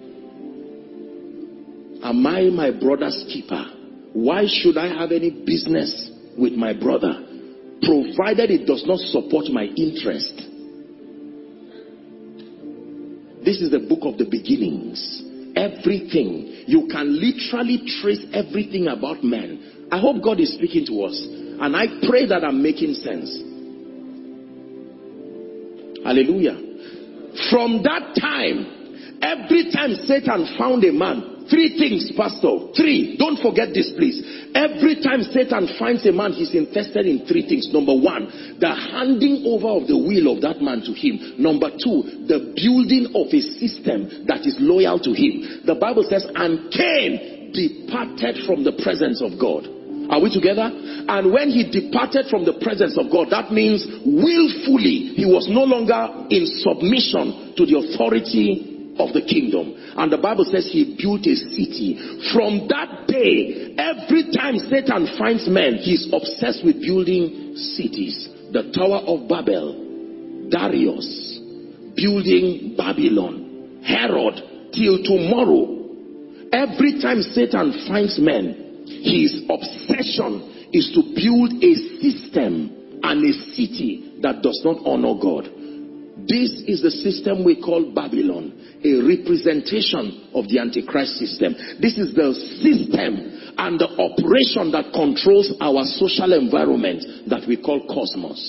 came. Am I my brother's keeper? Why should I have any business with my brother, provided it does not support my interest? This is the book of the beginnings. Everything. You can literally trace everything about men. I hope God is speaking to us. And I pray that I'm making sense. Hallelujah. From that time, every time Satan found a man, 3 things, Pastor. 3. Don't forget this, please. Every time Satan finds a man, he's interested in 3 things. Number 1, the handing over of the will of that man to him. Number 2, the building of a system that is loyal to him. The Bible says, and Cain departed from the presence of God. Are we together? And when he departed from the presence of God, that means willfully, he was no longer in submission to the authority of the kingdom. And the Bible says he built a city. From that day, every time Satan finds men, he's obsessed with building cities. The Tower of Babel, Darius, building Babylon, Herod, till tomorrow. Every time Satan finds men, his obsession is to build a system and a city that does not honor God. This is the system we call Babylon, a representation of the Antichrist system. This is the system and the operation that controls our social environment that we call cosmos.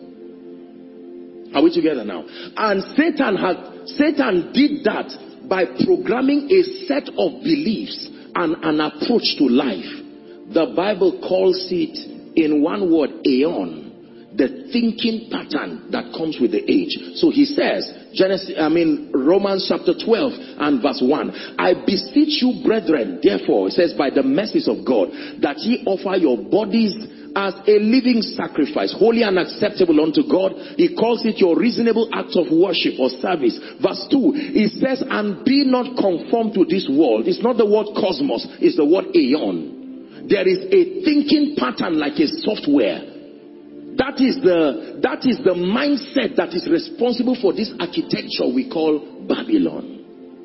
Are we together now? And Satan did that by programming a set of beliefs and an approach to life. The Bible calls it, in one word, aeon. The thinking pattern that comes with the age. So he says, Romans chapter 12 and verse 1. I beseech you, brethren, therefore, it says, by the mercies of God, that ye offer your bodies as a living sacrifice, holy and acceptable unto God. He calls it your reasonable act of worship or service. Verse 2, it says, and be not conformed to this world. It's not the word cosmos, it's the word aeon. There is a thinking pattern like a software. That is the mindset that is responsible for this architecture we call Babylon.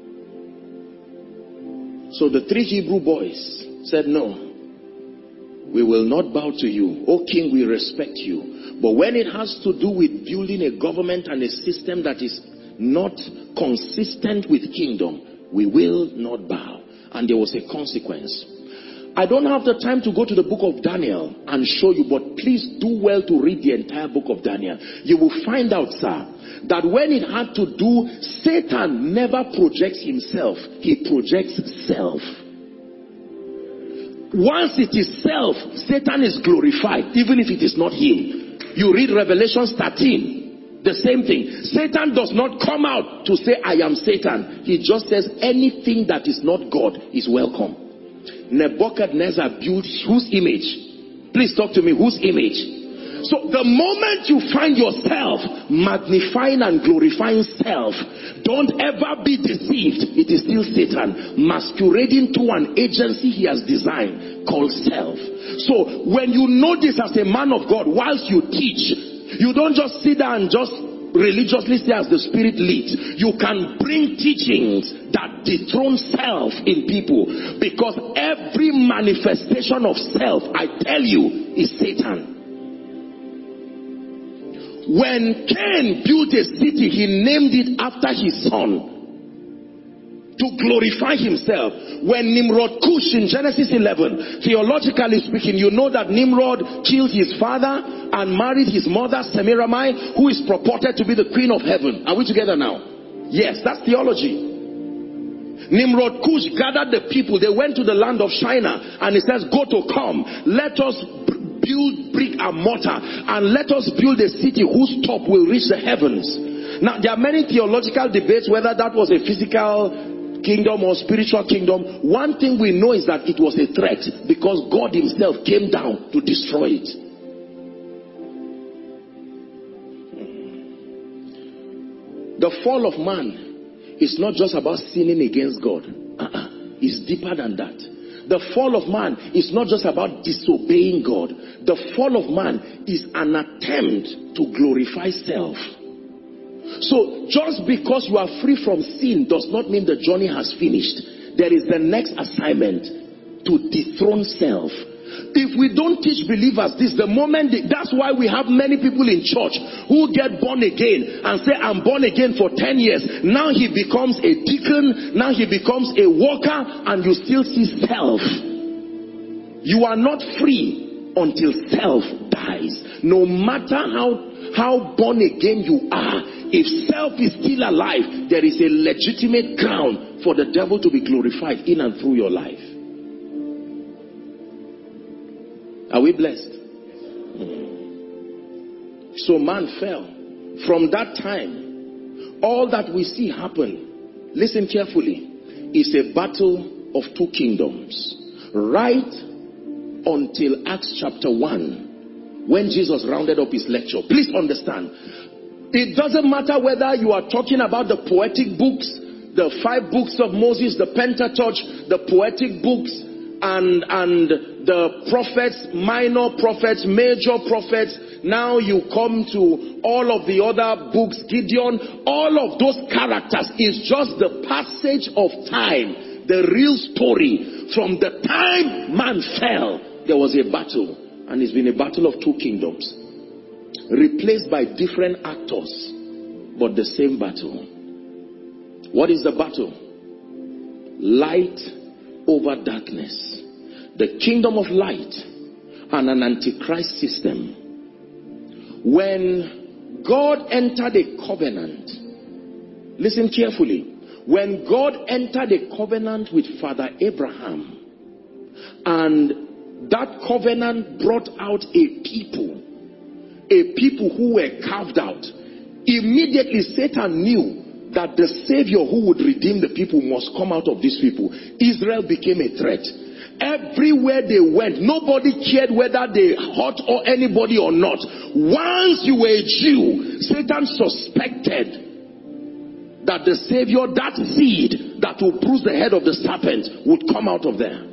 So the 3 Hebrew boys said, no, we will not bow to you. O king, we respect you. But when it has to do with building a government and a system that is not consistent with kingdom, we will not bow. And there was a consequence. I don't have the time to go to the book of Daniel and show you, but please do well to read the entire book of Daniel. You will find out, sir, that when it had to do, Satan never projects himself. He projects self. Once it is self, Satan is glorified, even if it is not him. You read Revelation 13, the same thing. Satan does not come out to say, I am Satan. He just says anything that is not God is welcome. Nebuchadnezzar built whose image? Please talk to me. Whose image? So the moment you find yourself magnifying and glorifying self, don't ever be deceived. It is still Satan masquerading to an agency he has designed called self. So when you know this as a man of God, whilst you teach, you don't just sit there and just religiously say as the Spirit leads. You can bring teachings that dethrone self in people, because every manifestation of self, I tell you, is Satan. When Cain built a city, he named it after his son to glorify himself. When Nimrod Cush in Genesis 11, theologically speaking, you know that Nimrod killed his father and married his mother Semiramis, who is purported to be the queen of heaven. Are we together now? Yes, that's theology. Nimrod Cush gathered the people. They went to the land of Shinar, and he says, go to come, let us build brick and mortar, and let us build a city whose top will reach the heavens. Now there are many theological debates whether that was a physical kingdom or spiritual kingdom. One thing we know is that it was a threat, because God himself came down to destroy it. The fall of man is not just about sinning against God. It's deeper than that. The fall of man is not just about disobeying God. The fall of man is an attempt to glorify self. So just because you are free from sin does not mean the journey has finished. There is the next assignment, to dethrone self. If we don't teach believers this, that's why we have many people in church who get born again and say, I'm born again for 10 years. Now he becomes a deacon, now he becomes a worker, and you still see self. You are not free until self dies. No matter how born again you are, if self is still alive, there is a legitimate ground for the devil to be glorified in and through your life. Are we blessed? So man fell. From that time, all that we see happen, listen carefully, is a battle of two kingdoms. Right until Acts chapter 1, when Jesus rounded up his lecture. Please understand, it doesn't matter whether you are talking about the poetic books, the 5 books of Moses, the Pentateuch, the poetic books, and the prophets, minor prophets, major prophets. Now you come to all of the other books, Gideon. All of those characters is just the passage of time, the real story. From the time man fell, there was a battle, and it's been a battle of two kingdoms, replaced by different actors, but the same battle. What is the battle? Light over darkness. The kingdom of light and an antichrist system. When God entered a covenant, listen carefully, when God entered a covenant with Father Abraham, and that covenant brought out a people who were carved out, immediately Satan knew that the Savior who would redeem the people must come out of these people. Israel became a threat. Everywhere they went, nobody cared whether they hurt or anybody or not. Once you were a Jew, Satan suspected that the Savior, that seed that will bruise the head of the serpent, would come out of there.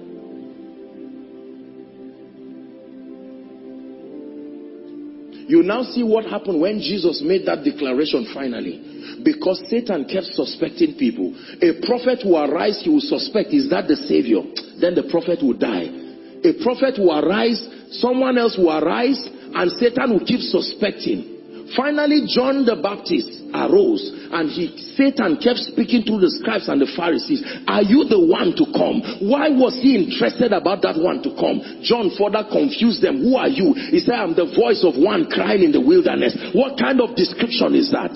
You now see what happened when Jesus made that declaration finally. Because Satan kept suspecting people. A prophet will arise, he will suspect, is that the Savior? Then the prophet will die. A prophet will arise, someone else will arise, and Satan will keep suspecting. Finally, John the Baptist arose, and Satan kept speaking to the scribes and the Pharisees. Are you the one to come? Why was he interested about that one to come? John further confused them. Who are you? He said, I'm the voice of one crying in the wilderness. What kind of description is that?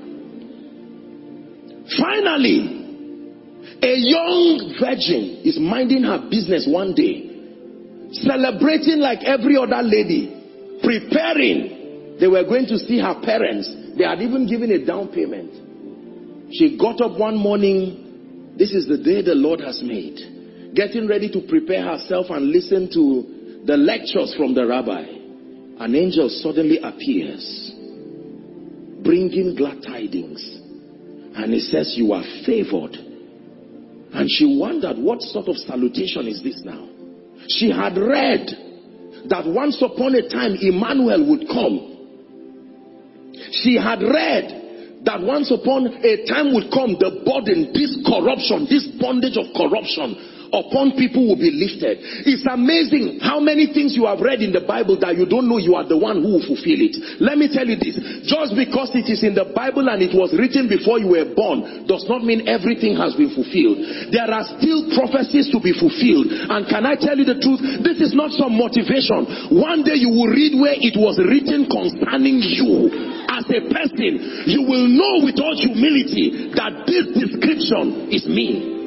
Finally, a young virgin is minding her business one day, celebrating like every other lady, preparing. They were going to see her parents. They had even given a down payment. She got up one morning. This is the day the Lord has made. Getting ready to prepare herself and listen to the lectures from the rabbi. An angel suddenly appears, bringing glad tidings. And he says, you are favored. And she wondered, what sort of salutation is this now? She had read that once upon a time Emmanuel would come. She had read that once upon a time would come, the burden, this corruption, this bondage of corruption upon people will be lifted. It's amazing how many things you have read in the Bible that you don't know you are the one who will fulfill it. Let me tell you this, just because it is in the Bible and it was written before you were born does not mean everything has been fulfilled. There are still prophecies to be fulfilled. And can I tell you the truth? This is not some motivation. One day you will read where it was written concerning you as a person. You will know with all humility that this description is me.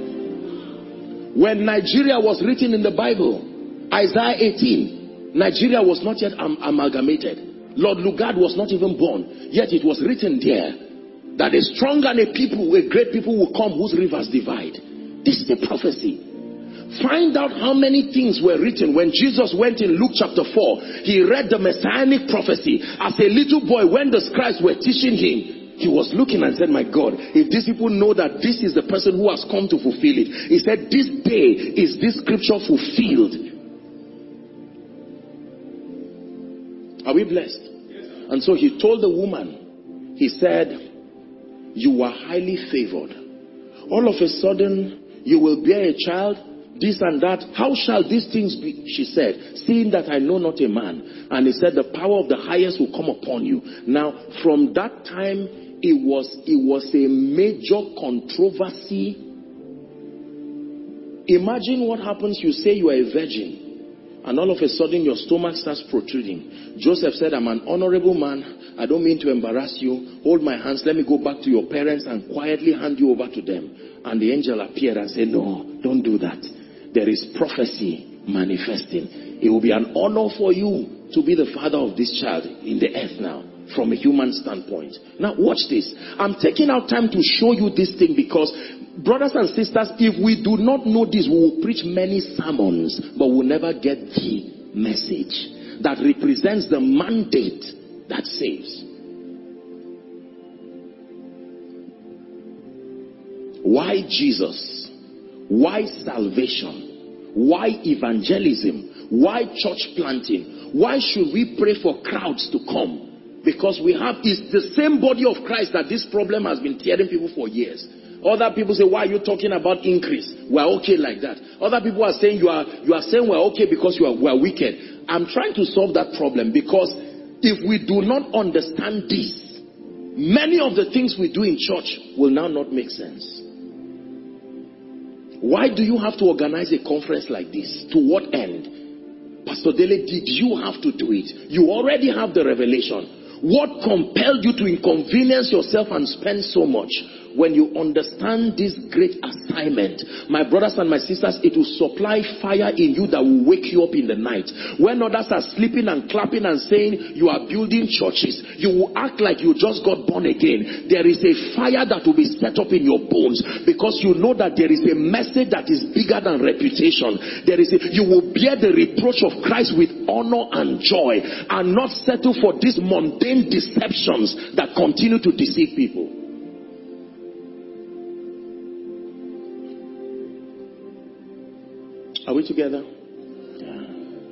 When Nigeria was written in the Bible, Isaiah 18, Nigeria was not yet amalgamated. Lord Lugard was not even born. Yet it was written there that a strong and a great people will come whose rivers divide. This is the prophecy. Find out how many things were written. When Jesus went in Luke chapter 4, he read the messianic prophecy. As a little boy, when the scribes were teaching him, He was looking and said, my God, if these people know that this is the person who has come to fulfill it. He said, this day is this scripture fulfilled. Are we blessed? And so he told the woman, he said, you are highly favored. All of a sudden, you will bear a child, this and that. How shall these things be? She said, seeing that I know not a man. And he said, the power of the highest will come upon you. Now, from that time, it was a major controversy. Imagine what happens. You say you are a virgin, and all of a sudden your stomach starts protruding. Joseph said, I'm an honorable man. I don't mean to embarrass you. Hold my hands. Let me go back to your parents and quietly hand you over to them. And the angel appeared and said, no, don't do that. There is prophecy manifesting. It will be an honor for you to be the father of this child in the earth now. From a human standpoint. Now watch this. I'm taking out time to show you this thing because, brothers and sisters, if we do not know this, we will preach many sermons, but we'll never get the message that represents the mandate that saves. Why Jesus? Why salvation? Why evangelism? Why church planting? Why should we pray for crowds to come? Because we have is the same body of Christ that this problem has been tearing people for years. Other people say, why are you talking about increase? We're okay like that. Other people are saying you are saying we're okay because we're wicked. I'm trying to solve that problem because if we do not understand this, many of the things we do in church will now not make sense. Why do you have to organize a conference like this? To what end? Pastor Dele, did you have to do it? You already have the revelation. What compelled you to inconvenience yourself and spend so much? When you understand this great assignment, my brothers and my sisters, it will supply fire in you that will wake you up in the night. When others are sleeping and clapping and saying you are building churches, you will act like you just got born again. There is a fire that will be set up in your bones because you know that there is a message that is bigger than reputation. You will bear the reproach of Christ with honor and joy and not settle for these mundane deceptions that continue to deceive people. Are we together? Yeah.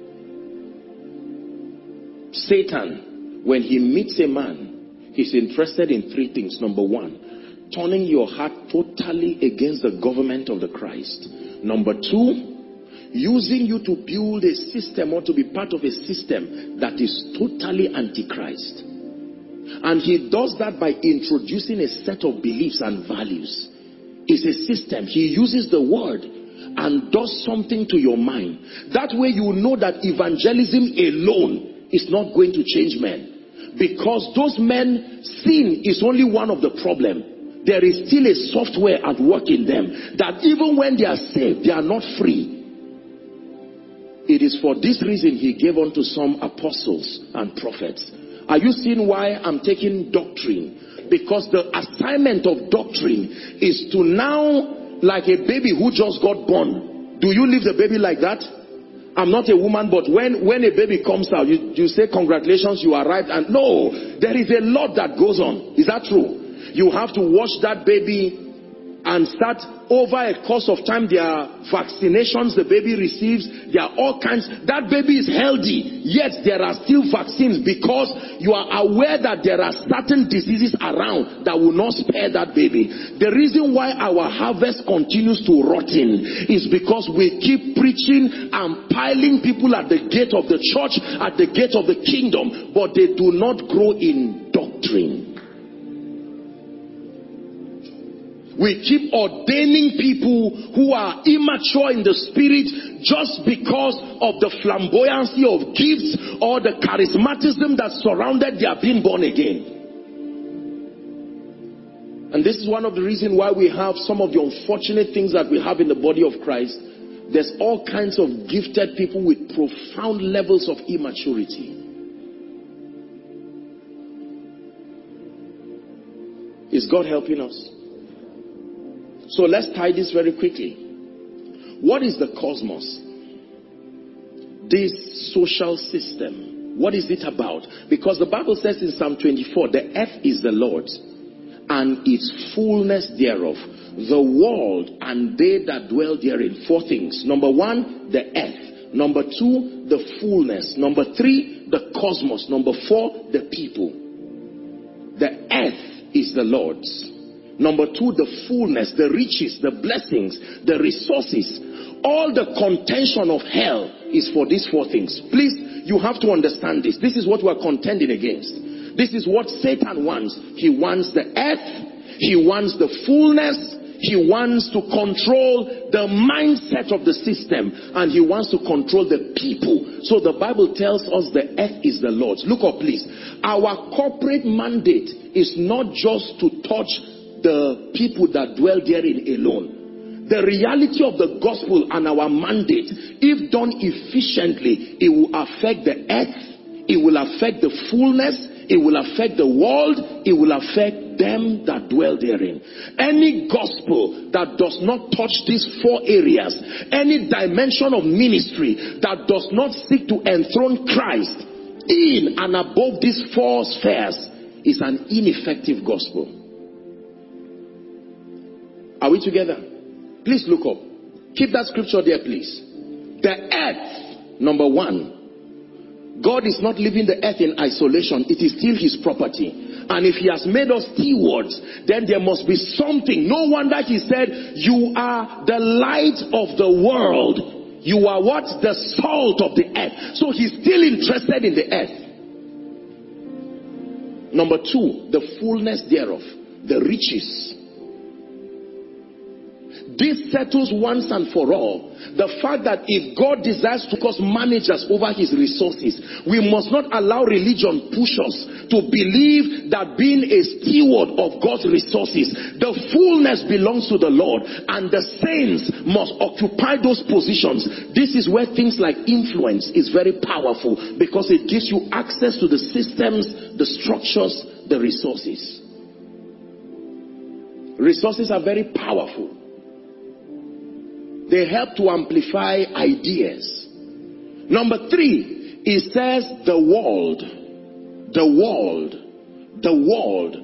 Satan, when he meets a man, he's interested in three things. Number one, turning your heart totally against the government of the Christ. Number two, using you to build a system or to be part of a system that is totally antichrist. And he does that by introducing a set of beliefs and values. It's a system. He uses the word and does something to your mind. That way you know that evangelism alone is not going to change men. Because those men, sin is only one of the problem. There is still a software at work in them that even when they are saved, they are not free. It is for this reason he gave unto some apostles and prophets. Are you seeing why I'm taking doctrine? Because the assignment of doctrine is to now, like a baby who just got born. Do you leave the baby like that? I'm not a woman, but when a baby comes out, you say, congratulations, you arrived. And no, there is a lot that goes on. Is that true? You have to wash that baby and start over a course of time. There are vaccinations the baby receives. There are all kinds. That baby is healthy, yet there are still vaccines because you are aware that there are certain diseases around that will not spare that baby. The reason why our harvest continues to rotten is because we keep preaching and piling people at the gate of the church, at the gate of the kingdom, but they do not grow in doctrine. We keep ordaining people who are immature in the spirit just because of the flamboyancy of gifts or the charismatism that surrounded their being born again. And this is one of the reasons why we have some of the unfortunate things that we have in the body of Christ. There's all kinds of gifted people with profound levels of immaturity. Is God helping us? So let's tie this very quickly. What is the cosmos? This social system. What is it about? Because the Bible says in Psalm 24, the earth is the Lord's and its fullness thereof, the world and they that dwell therein. 4 things. Number 1, the earth. Number 2, the fullness. Number 3, the cosmos. Number 4, the people. The earth is the Lord's. Number 2, the fullness, the riches, the blessings, the resources. All the contention of hell is for these 4 things. Please, you have to understand this. This is what we are contending against. This is what Satan wants. He wants the earth. He wants the fullness. He wants to control the mindset of the system. And he wants to control the people. So the Bible tells us the earth is the Lord's. Look up, please. Our corporate mandate is not just to touch the people that dwell therein alone. The reality of the gospel and our mandate, if done efficiently, it will affect the earth. It will affect the fullness. It will affect the world. It will affect them that dwell therein. Any gospel that does not touch these 4 areas, any dimension of ministry that does not seek to enthrone Christ in and above these 4 spheres, is an ineffective gospel. Are we together? Please look up. Keep that scripture there, please. The earth, number 1. God is not leaving the earth in isolation. It is still his property. And if he has made us stewards, then there must be something. No wonder he said, you are the light of the world. You are what? The salt of the earth. So he's still interested in the earth. Number 2, the fullness thereof. The riches. This settles once and for all the fact that if God desires to cause managers over his resources, we must not allow religion push us to believe that being a steward of God's resources, the fullness belongs to the Lord and the saints must occupy those positions. This is where things like influence is very powerful, because it gives you access to the systems, the structures, the resources. Resources are very powerful. They help to amplify ideas. Number 3, it says the world. The world. The world.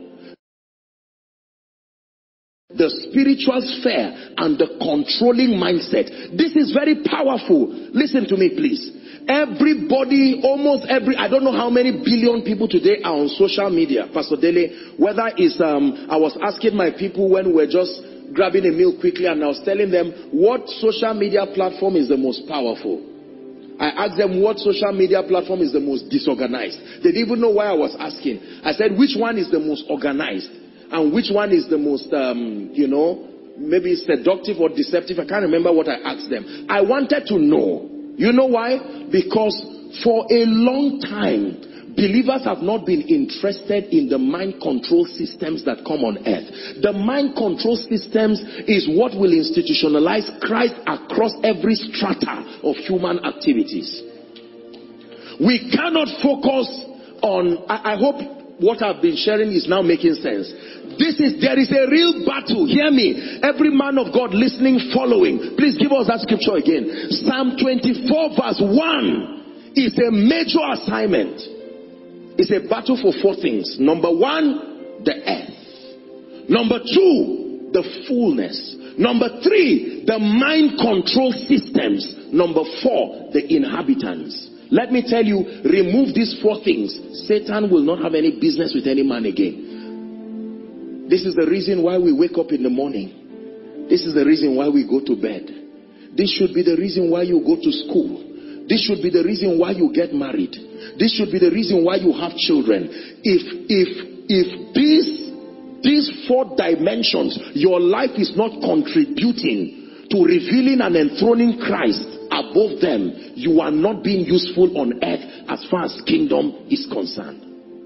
The spiritual sphere and the controlling mindset. This is very powerful. Listen to me, please. Everybody, almost every, I don't know how many billion people today are on social media. Pastor Dele, whether it's, I was asking my people when we're just grabbing a meal quickly, and I was telling them what social media platform is the most powerful. I asked them what social media platform is the most disorganized. They didn't even know why I was asking. I said, which one is the most organized? And which one is the most, maybe seductive or deceptive? I can't remember what I asked them. I wanted to know. You know why? Because for a long time, believers have not been interested in the mind control systems that come on earth. The mind control systems is what will institutionalize Christ across every strata of human activities. We cannot focus on, I hope what I've been sharing is now making sense. There is a real battle. Hear me. Every man of God listening, following. Please give us that scripture again. Psalm 24 verse 1 is a major assignment. It's a battle for 4 things. Number 1, the earth. Number 2, the fullness. Number 3, the mind control systems. Number 4, the inhabitants. Let me tell you, remove these 4 things, Satan will not have any business with any man again. This is the reason why we wake up in the morning. This is the reason why we go to bed. This should be the reason why you go to school. This should be the reason why you get married. This should be the reason why you have children. If these 4 dimensions, your life is not contributing to revealing and enthroning Christ above them, you are not being useful on earth as far as kingdom is concerned.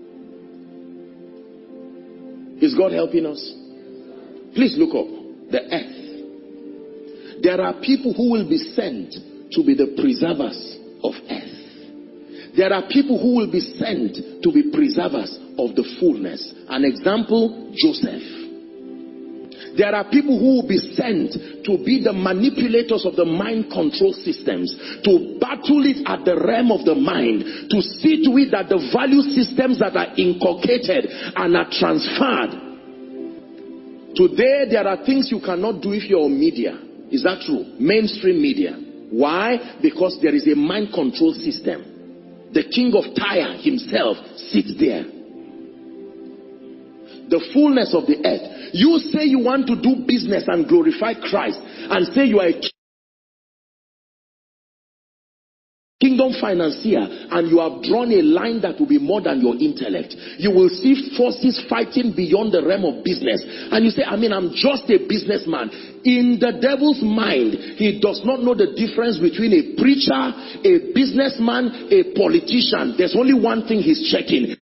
Is God helping us? Please look up. The earth. There are people who will be sent to be the preservers of earth. There are people who will be sent to be preservers of the fullness. An example, Joseph. There are people who will be sent to be the manipulators of the mind control systems, to battle it at the realm of the mind, to see to it that the value systems that are inculcated and are transferred Today, there are things you cannot do if you're on media. Is that true? Mainstream media. Why? Because there is a mind control system. The king of Tyre himself sits there. The fullness of the earth. You say you want to do business and glorify Christ and say you are a kingdom financier, and you have drawn a line that will be more than your intellect. You will see forces fighting beyond the realm of business, and you say, I'm just a businessman. In the devil's mind, he does not know the difference between a preacher, a businessman, a politician. There's only one thing he's checking.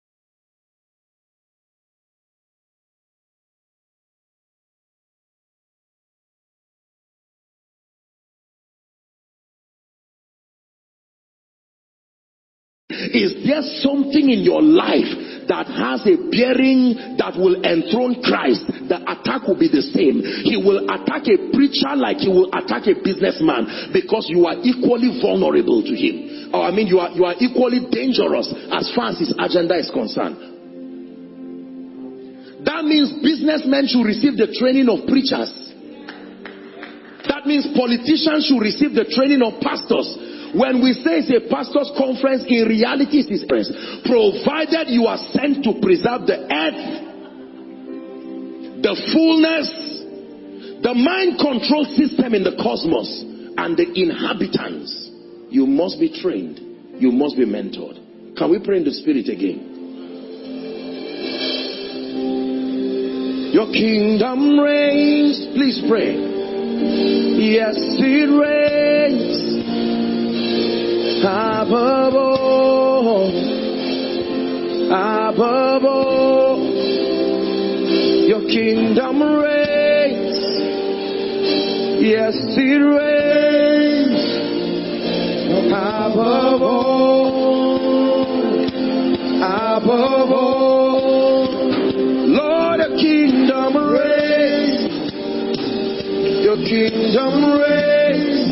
Is there something in your life that has a bearing that will enthrone Christ? The attack will be the same. He will attack a preacher like he will attack a businessman, because you are equally vulnerable to him. Or you are equally dangerous as far as his agenda is concerned. That means businessmen should receive the training of preachers. That means politicians should receive the training of pastors. When we say it's a pastor's conference, in reality it's this, provided you are sent to preserve the earth, the fullness, the mind control system in the cosmos, and the inhabitants, you must be trained, you must be mentored. Can we pray in the spirit again? Your kingdom reigns. Please pray. Yes, it reigns. Above all, your kingdom reigns. Yes, it reigns. Above all, Lord, your kingdom reigns. Your kingdom reigns.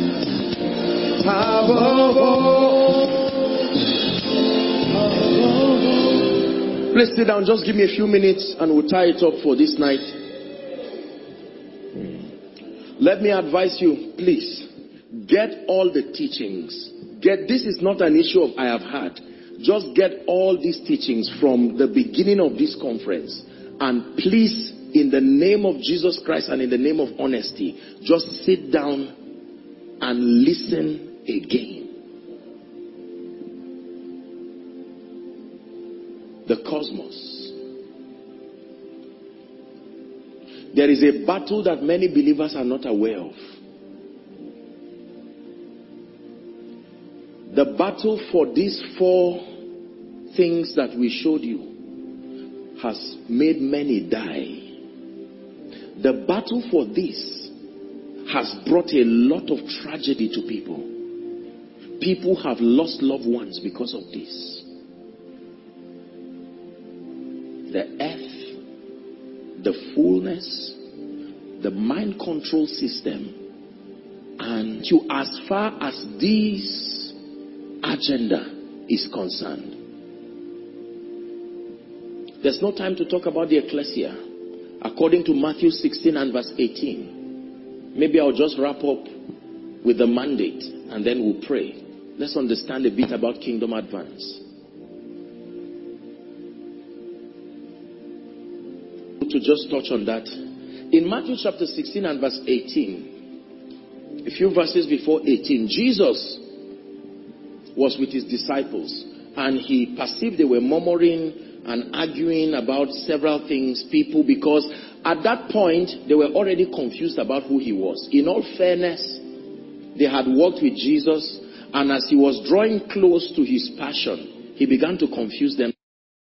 Please sit down. Just give me a few minutes and we'll tie it up for this night. Let me advise you, please, get all the teachings. This is not an issue of I have had. Just get all these teachings from the beginning of this conference. And please, in the name of Jesus Christ and in the name of honesty, just sit down and listen again. The cosmos. There is a battle that many believers are not aware of. The battle for these 4 things that we showed you has made many die. The battle for this has brought a lot of tragedy to people. People have lost loved ones because of this. The earth, the fullness, the mind control system, and as far as this agenda is concerned, there's no time to talk about the ecclesia. According to Matthew 16 and verse 18, maybe I'll just wrap up with the mandate and then we'll pray. Let's understand a bit about Kingdom Advance. To just touch on that. In Matthew chapter 16 and verse 18, a few verses before 18, Jesus was with his disciples and he perceived they were murmuring and arguing about several things, people, because at that point they were already confused about who he was. In all fairness, they had walked with Jesus, and as he was drawing close to his passion, he began to confuse them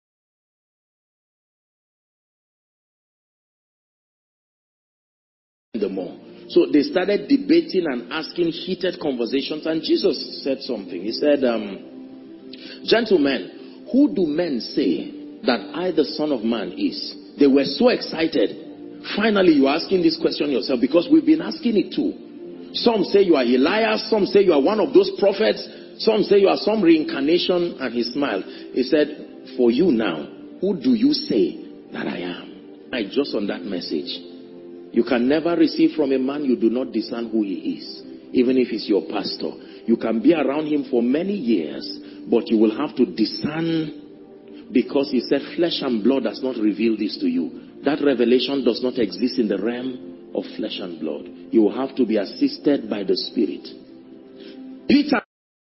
the more. So they started debating and asking heated conversations, and Jesus said something. He said, gentlemen, who do men say that I, the Son of Man, is? They were so excited. Finally, you're asking this question yourself, because we've been asking it too. Some say you are Elias, some say you are one of those prophets, some say you are some reincarnation, and he smiled. He said, for you now, who do you say that I am? just on that message. You can never receive from a man you do not discern who he is, even if he's your pastor. You can be around him for many years, but you will have to discern, because he said flesh and blood has not revealed this to you. That revelation does not exist in the realm of flesh and blood. You will have to be assisted by the Spirit. Peter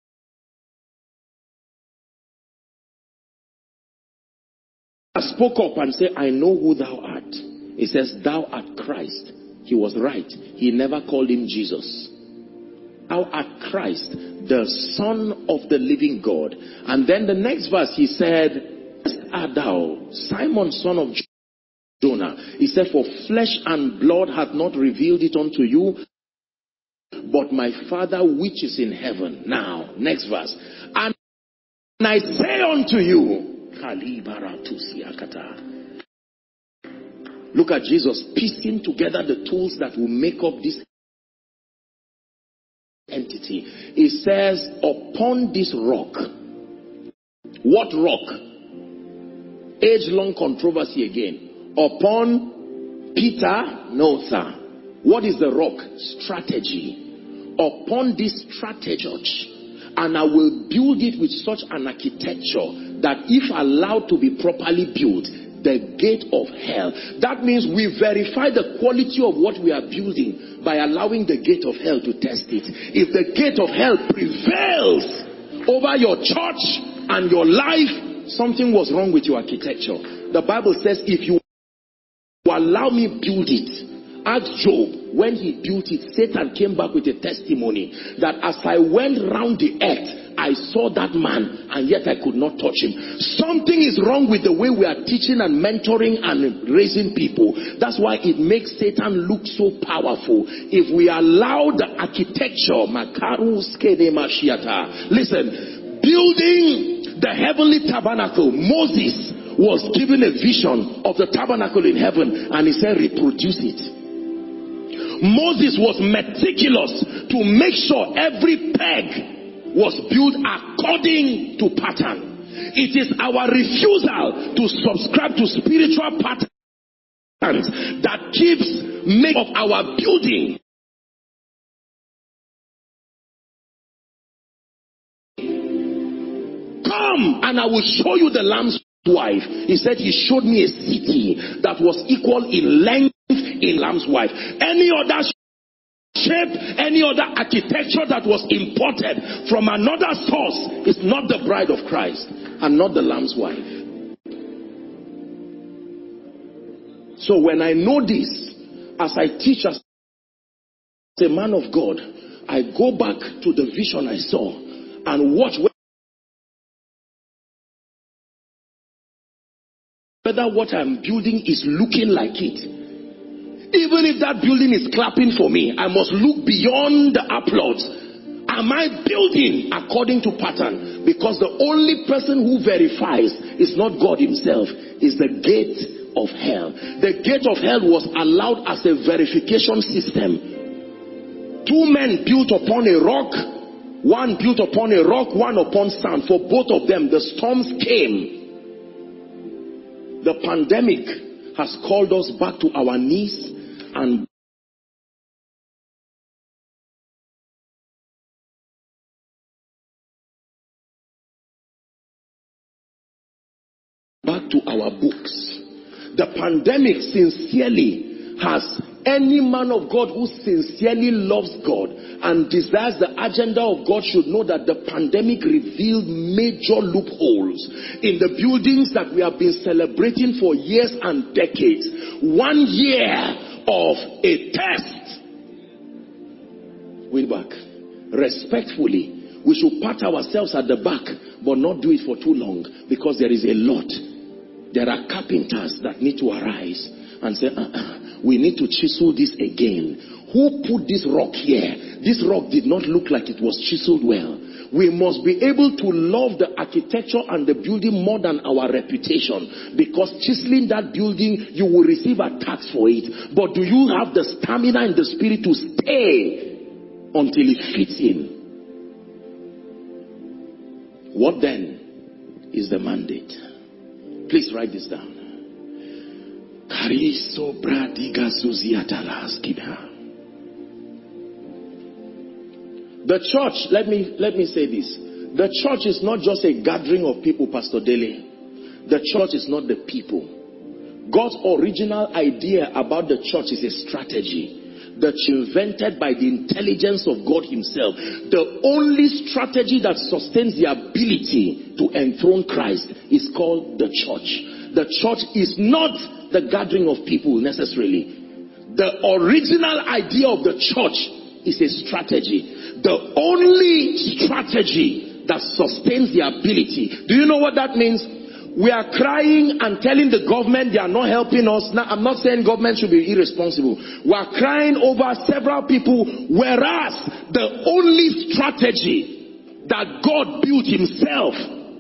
spoke up and said, I know who thou art. He says, thou art Christ. He was right. He never called him Jesus. Thou art Christ, the Son of the living God. And then the next verse he said, blessed art thou, Simon, son of Jonah. He said, for flesh and blood hath not revealed it unto you, but my Father which is in heaven. Now, next verse. And I say unto you, look at Jesus piecing together the tools that will make up this entity. He says, upon this rock. What rock? Age-long controversy again. Upon Peter? No, sir. What is the rock? Strategy. Upon this strategy, and I will build it with such an architecture that if allowed to be properly built, the gate of hell. That means we verify the quality of what we are building by allowing the gate of hell to test it. If the gate of hell prevails over your church and your life, something was wrong with your architecture. The Bible says, if you allow me build it. Ask Job, when he built it, Satan came back with a testimony that as I went round the earth, I saw that man and yet I could not touch him. Something is wrong with the way we are teaching and mentoring and raising people. That's why it makes Satan look so powerful. If we allow the architecture, listen, building the heavenly tabernacle, Moses was given a vision of the tabernacle in heaven and he said, reproduce it. Moses was meticulous to make sure every peg was built according to pattern. It is our refusal to subscribe to spiritual patterns that keeps make of our building. Come and I will show you the Lamb's wife. He said he showed me a city that was equal in length in Lamb's wife. Any other shape, any other architecture that was imported from another source is not the bride of Christ and not the Lamb's wife. So when I know this, as I teach as a man of God, I go back to the vision I saw and watch whether what I'm building is looking like it. Even if that building is clapping for me, I must look beyond the applause. Am I building according to pattern? Because the only person who verifies is not God himself, is the gate of hell. The gate of hell was allowed as a verification system. Two men built upon a rock, one built upon a rock, one upon sand. For both of them, the storms came. The pandemic has called us back to our knees and back to our books. The pandemic sincerely has any man of God who sincerely loves God and desires the agenda of God should know that the pandemic revealed major loopholes in the buildings that we have been celebrating for years and decades. 1 year of a test. Way back. Respectfully, we should pat ourselves at the back, but not do it for too long, because there is a lot. There are carpenters that need to arise and say, we need to chisel this again. Who put this rock here? This rock did not look like it was chiseled well. We must be able to love the architecture and the building more than our reputation, because chiseling that building, you will receive attacks for it. But do you have the stamina and the spirit to stay until it fits in? What then is the mandate? Please write this down. The church, let me say this. The church is not just a gathering of people, Pastor Dele. The church is not the people. God's original idea about the church is a strategy that invented by the intelligence of God himself. The only strategy that sustains the ability to enthrone Christ is called the church. The church is not the gathering of people necessarily. The original idea of the church is a strategy. The only strategy that sustains the ability. Do you know what that means? We are crying and telling the government they are not helping us. Now, I'm not saying government should be irresponsible. We are crying over several people, whereas the only strategy that God built himself,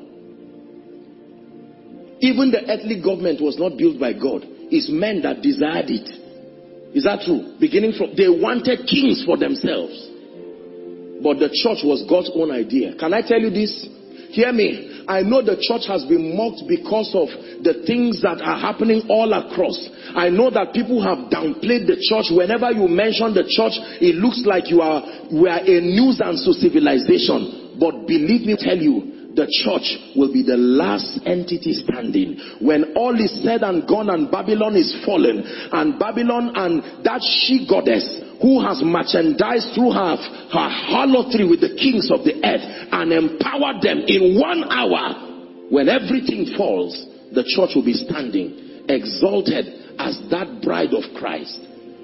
even the earthly government was not built by God. It's men that desired it. Is that true? Beginning from, they wanted kings for themselves. But the church was God's own idea. Can I tell you this? Hear me. I know the church has been mocked because of the things that are happening all across. I know that people have downplayed the church. Whenever you mention the church, it looks like we are a nuisance to civilization. But believe me, tell you, the church will be the last entity standing. When all is said and gone and Babylon is fallen, and Babylon and that she-goddess who has merchandised through her harlotry with the kings of the earth and empowered them in 1 hour, when everything falls, the church will be standing, exalted as that bride of Christ.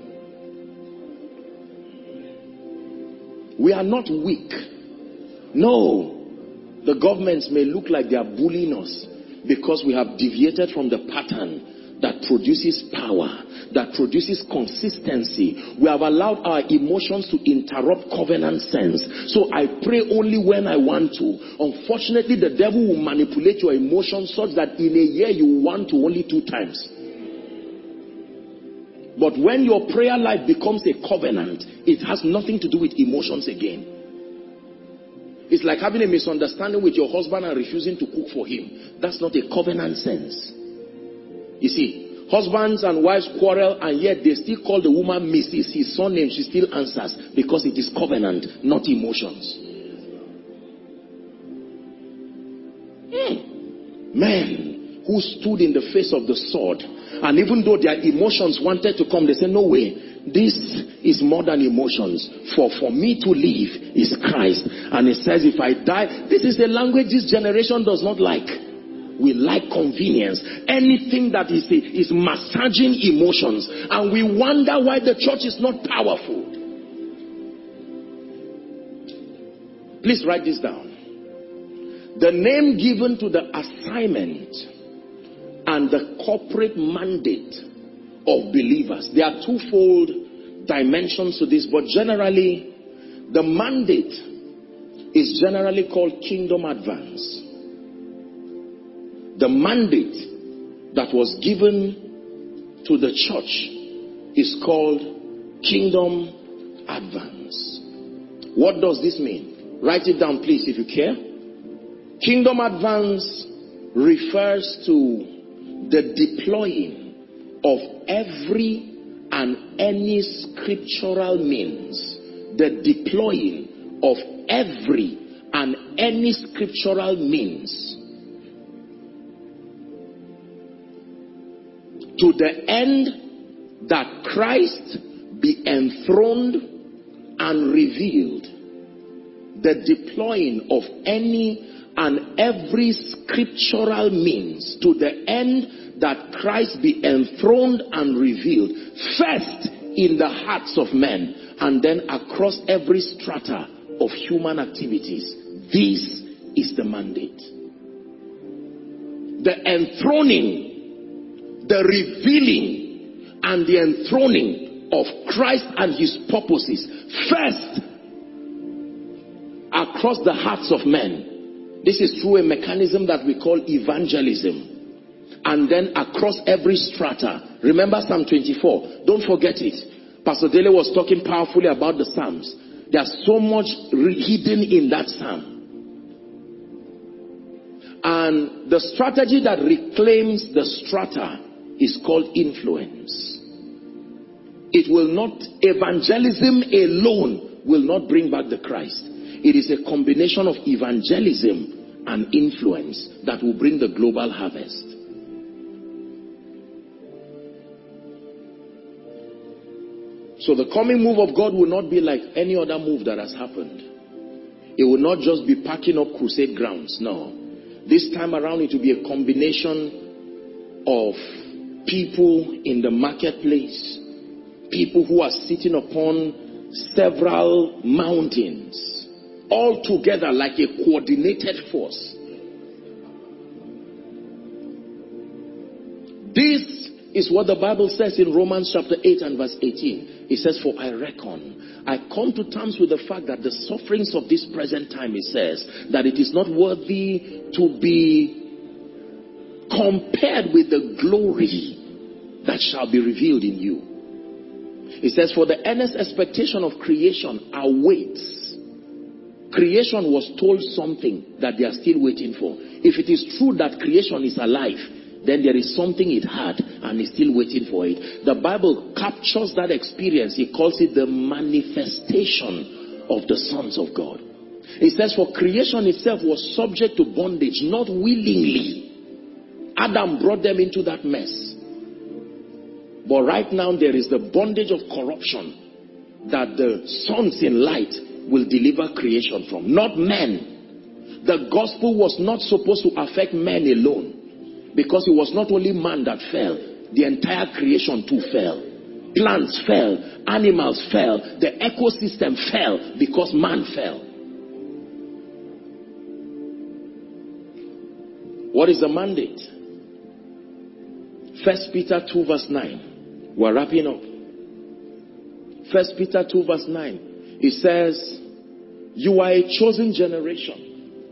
We are not weak. No. The governments may look like they are bullying us because we have deviated from the pattern that produces power, that produces consistency. We have allowed our emotions to interrupt covenant sense. So I pray only when I want to. Unfortunately, the devil will manipulate your emotions such that in a year you want to only 2 times. But when your prayer life becomes a covenant, it has nothing to do with emotions again. It's like having a misunderstanding with your husband and refusing to cook for him. That's not a covenant sense. You see, husbands and wives quarrel and yet they still call the woman Mrs. His surname, she still answers because it is covenant, not emotions. Men who stood in the face of the sword, and even though their emotions wanted to come, they said, no way. This is more than emotions. For me to live is Christ. And it says, if I die, this is the language this generation does not like. We like convenience. Anything that is massaging emotions. And we wonder why the church is not powerful. Please write this down. The name given to the assignment and the corporate mandate of believers. There are twofold dimensions to this, but generally, the mandate is generally called kingdom advance. The mandate that was given to the church is called kingdom advance. What does this mean? Write it down, please, if you care. Kingdom advance refers to the deploying of every and any scriptural means. The deploying of every and any scriptural means to the end that Christ be enthroned and revealed. The deploying of any and every scriptural means to the end that Christ be enthroned and revealed, first in the hearts of men and then across every strata of human activities. This is the mandate. The enthroning, the revealing and the enthroning of Christ and his purposes first across the hearts of men. This is through a mechanism that we call evangelism. And then across every strata. Remember Psalm 24. Don't forget it. Pastor Dele was talking powerfully about the Psalms. There's so much hidden in that Psalm. And the strategy that reclaims the strata is called influence. It will not, evangelism alone will not bring back the Christ. It is a combination of evangelism and influence that will bring the global harvest. So the coming move of God will not be like any other move that has happened. It will not just be packing up crusade grounds. No. This time around it will be a combination of people in the marketplace, people who are sitting upon several mountains, all together like a coordinated force. This is what the Bible says in Romans chapter 8 and verse 18. It says, for I reckon, I come to terms with the fact that the sufferings of this present time, it says, that it is not worthy to be compared with the glory that shall be revealed in you. It says, for the earnest expectation of creation awaits. Creation was told something that they are still waiting for. If it is true that creation is alive, then there is something it had and is still waiting for it. The Bible captures that experience. It calls it the manifestation of the sons of God. It says, for creation itself was subject to bondage, not willingly. Adam brought them into that mess. But right now there is the bondage of corruption that the sons in light will deliver creation from, not men. The gospel was not supposed to affect men alone, because it was not only man that fell, the entire creation too fell. Plants fell, animals fell, the ecosystem fell because man fell. What is the mandate? 1 Peter 2 verse 9. We're wrapping up. 1 Peter 2 verse 9. It says, you are a chosen generation.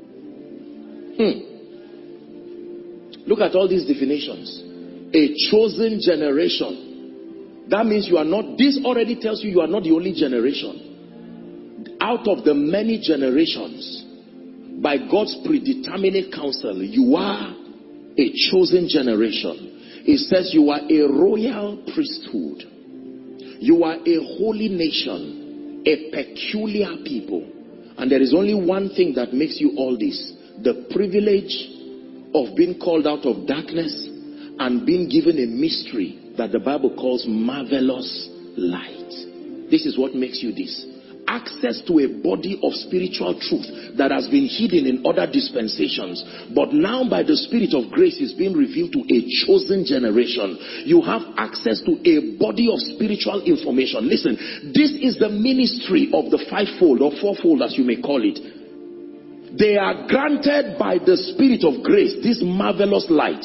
Look at all these definitions. A chosen generation. That means you are not, this already tells you are not the only generation. Out of the many generations, by God's predeterminate counsel, you are a chosen generation. It says you are a royal priesthood. You are a holy nation, a peculiar people. And there is only one thing that makes you all this. The privilege of being called out of darkness and being given a mystery that the Bible calls marvelous light. This is what makes you this. Access to a body of spiritual truth that has been hidden in other dispensations, but now by the Spirit of grace is being revealed to a chosen generation. You have access to a body of spiritual information. Listen, this is the ministry of the fivefold or fourfold, as you may call it. They are granted by the Spirit of grace this marvelous light.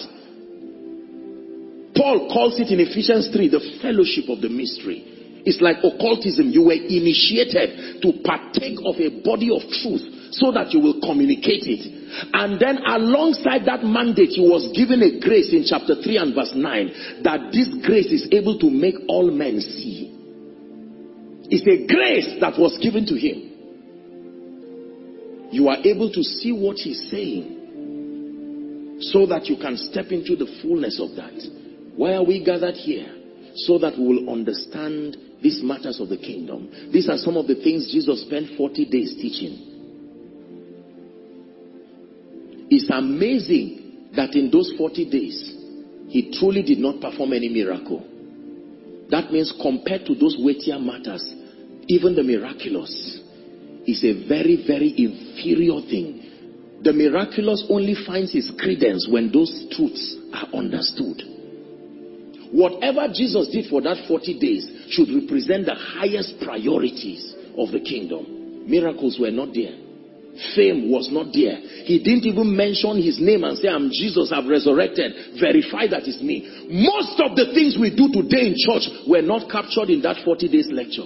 Paul calls it in Ephesians 3 the fellowship of the mystery. It's like occultism. You were initiated to partake of a body of truth so that you will communicate it. And then alongside that mandate, he was given a grace in chapter 3 and verse 9 that this grace is able to make all men see. It's a grace that was given to him. You are able to see what he's saying so that you can step into the fullness of that. Why are we gathered here? So that we will understand these matters of the kingdom. These are some of the things Jesus spent 40 days teaching. It's amazing that in those 40 days, he truly did not perform any miracle. That means compared to those weightier matters, even the miraculous is a very, very inferior thing. The miraculous only finds its credence when those truths are understood. Whatever Jesus did for that 40 days should represent the highest priorities of the kingdom. Miracles were not there. Fame was not there. He didn't even mention his name and say, I'm Jesus, I've resurrected. Verify that it's me. Most of the things we do today in church were not captured in that 40 days lecture.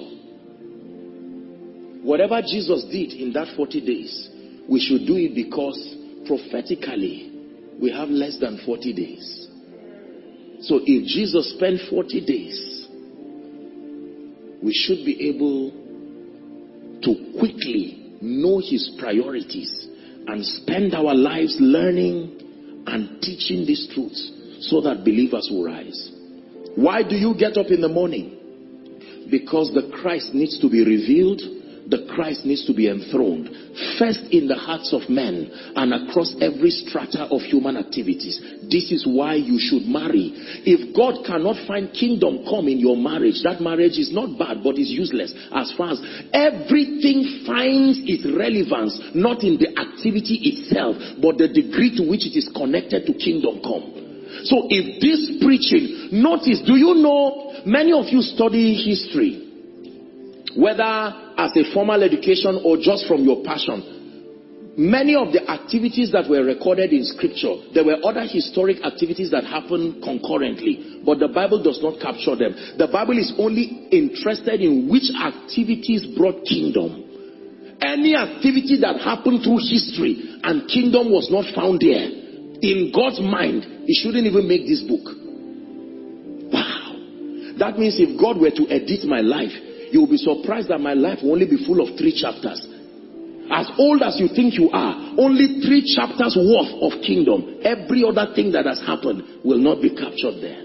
Whatever Jesus did in that 40 days, we should do it because prophetically we have less than 40 days. So if Jesus spent 40 days, we should be able to quickly know his priorities and spend our lives learning and teaching these truths so that believers will rise. Why do you get up in the morning? Because the Christ needs to be revealed. The Christ needs to be enthroned. First in the hearts of men and across every strata of human activities. This is why you should marry. If God cannot find kingdom come in your marriage, that marriage is not bad but is useless, as far as everything finds its relevance not in the activity itself but the degree to which it is connected to kingdom come. So if this preaching, notice, do you know many of you study history, whether as a formal education or just from your passion? Many of the activities that were recorded in scripture, there were other historic activities that happened concurrently, but the Bible does not capture them. The Bible is only interested in which activities brought kingdom. Any activity that happened through history and kingdom was not found there, in God's mind, he shouldn't even make this book. Wow. That means if God were to edit my life, you will be surprised that my life will only be full of 3 chapters. As old as you think you are, only 3 chapters worth of kingdom. Every other thing that has happened will not be captured there.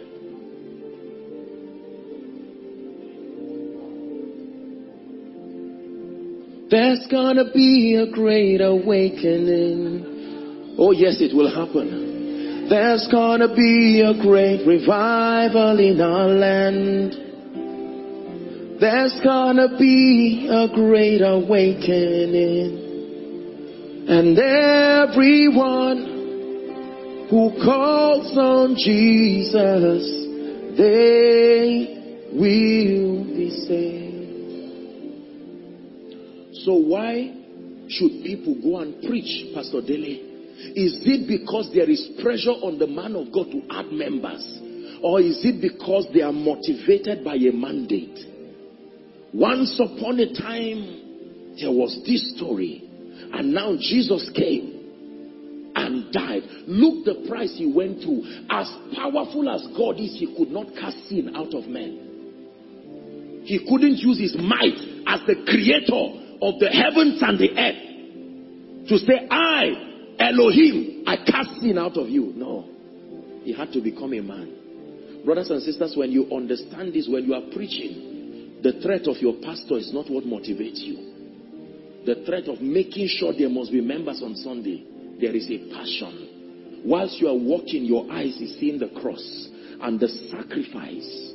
There's gonna be a great awakening. Oh yes, it will happen. There's gonna be a great revival in our land. There's gonna be a great awakening. And everyone who calls on Jesus, they will be saved. So why should people go and preach, Pastor Dele? Is it because there is pressure on the man of God to add members? Or is it because they are motivated by a mandate? Once upon a time, there was this story. And now Jesus came and died. Look the price he went through. As powerful as God is, he could not cast sin out of men. He couldn't use his might as the creator of the heavens and the earth to say, I, Elohim, I cast sin out of you. No. He had to become a man. Brothers and sisters, when you understand this, when you are preaching, the threat of your pastor is not what motivates you. The threat of making sure there must be members on Sunday. There is a passion. Whilst you are walking, your eyes is seeing the cross and the sacrifice.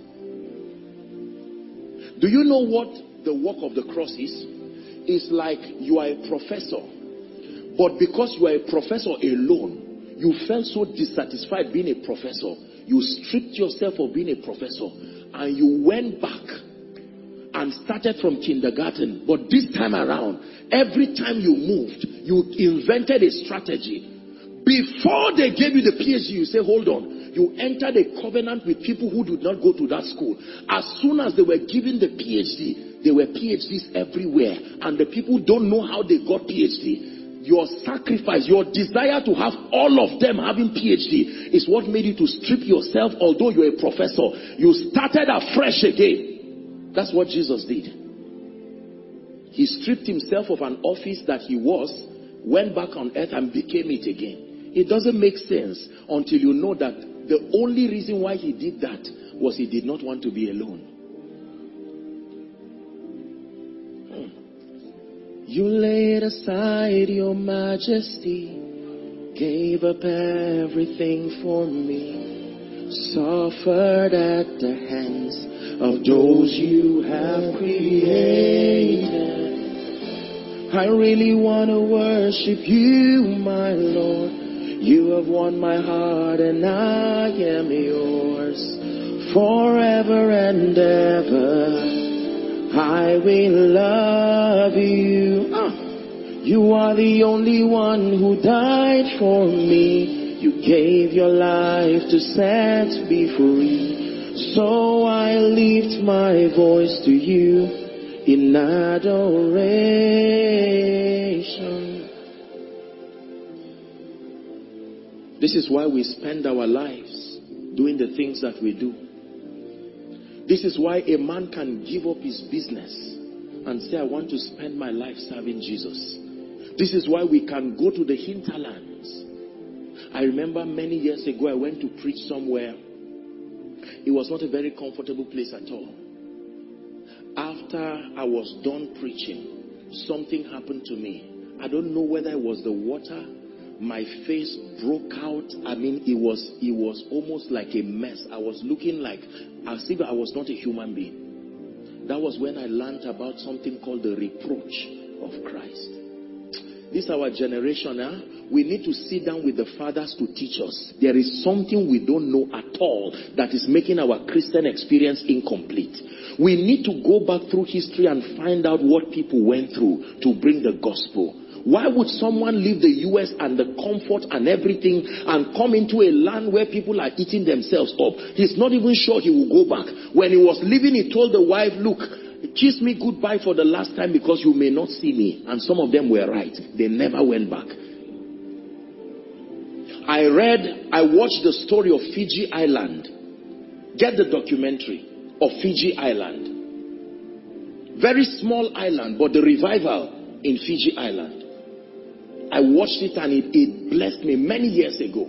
Do you know what the work of the cross is? It's like you are a professor. But because you are a professor alone, you felt so dissatisfied being a professor. You stripped yourself of being a professor. And you went back and started from kindergarten. But this time around, every time you moved, you invented a strategy. Before they gave you the PhD, you say, hold on. You entered a covenant with people who did not go to that school. As soon as they were given the PhD, there were PhDs everywhere. And the people don't know how they got PhD. Your sacrifice, your desire to have all of them having PhD is what made you to strip yourself. Although you're a professor, you started afresh again. That's what Jesus did. He stripped himself of an office that he was, went back on earth and became it again. It doesn't make sense until you know that the only reason why he did that was he did not want to be alone. You laid aside your majesty, gave up everything for me, suffered at the hands of those you have created. I really want to worship you, my Lord. You have won my heart and I am yours forever and ever. I will love you. You are the only one who died for me. You gave your life to set me free. So I lift my voice to you in adoration. This is why we spend our lives doing the things that we do. This is why a man can give up his business and say, I want to spend my life serving Jesus. This is why we can go to the hinterlands I remember many years ago, I went to preach somewhere. It was not a very comfortable place at all. After I was done preaching, something happened to me. I don't know whether it was the water. My face broke out. I mean, it was almost like a mess. I was looking like as if I was not a human being. That was when I learned about something called the reproach of Christ. This is our generation. We need to sit down with the fathers to teach us. There is something we don't know at all that is making our Christian experience incomplete. We need to go back through history and find out what people went through to bring the gospel. Why would someone leave the US and the comfort and everything and come into a land where people are eating themselves up? He's not even sure he will go back. When he was leaving, he told the wife, look, kiss me goodbye for the last time because you may not see me. And some of them were right. They never went back. I watched the story of Fiji Island. Get the documentary of Fiji Island. Very small island, but the revival in Fiji Island. I watched it and it blessed me many years ago.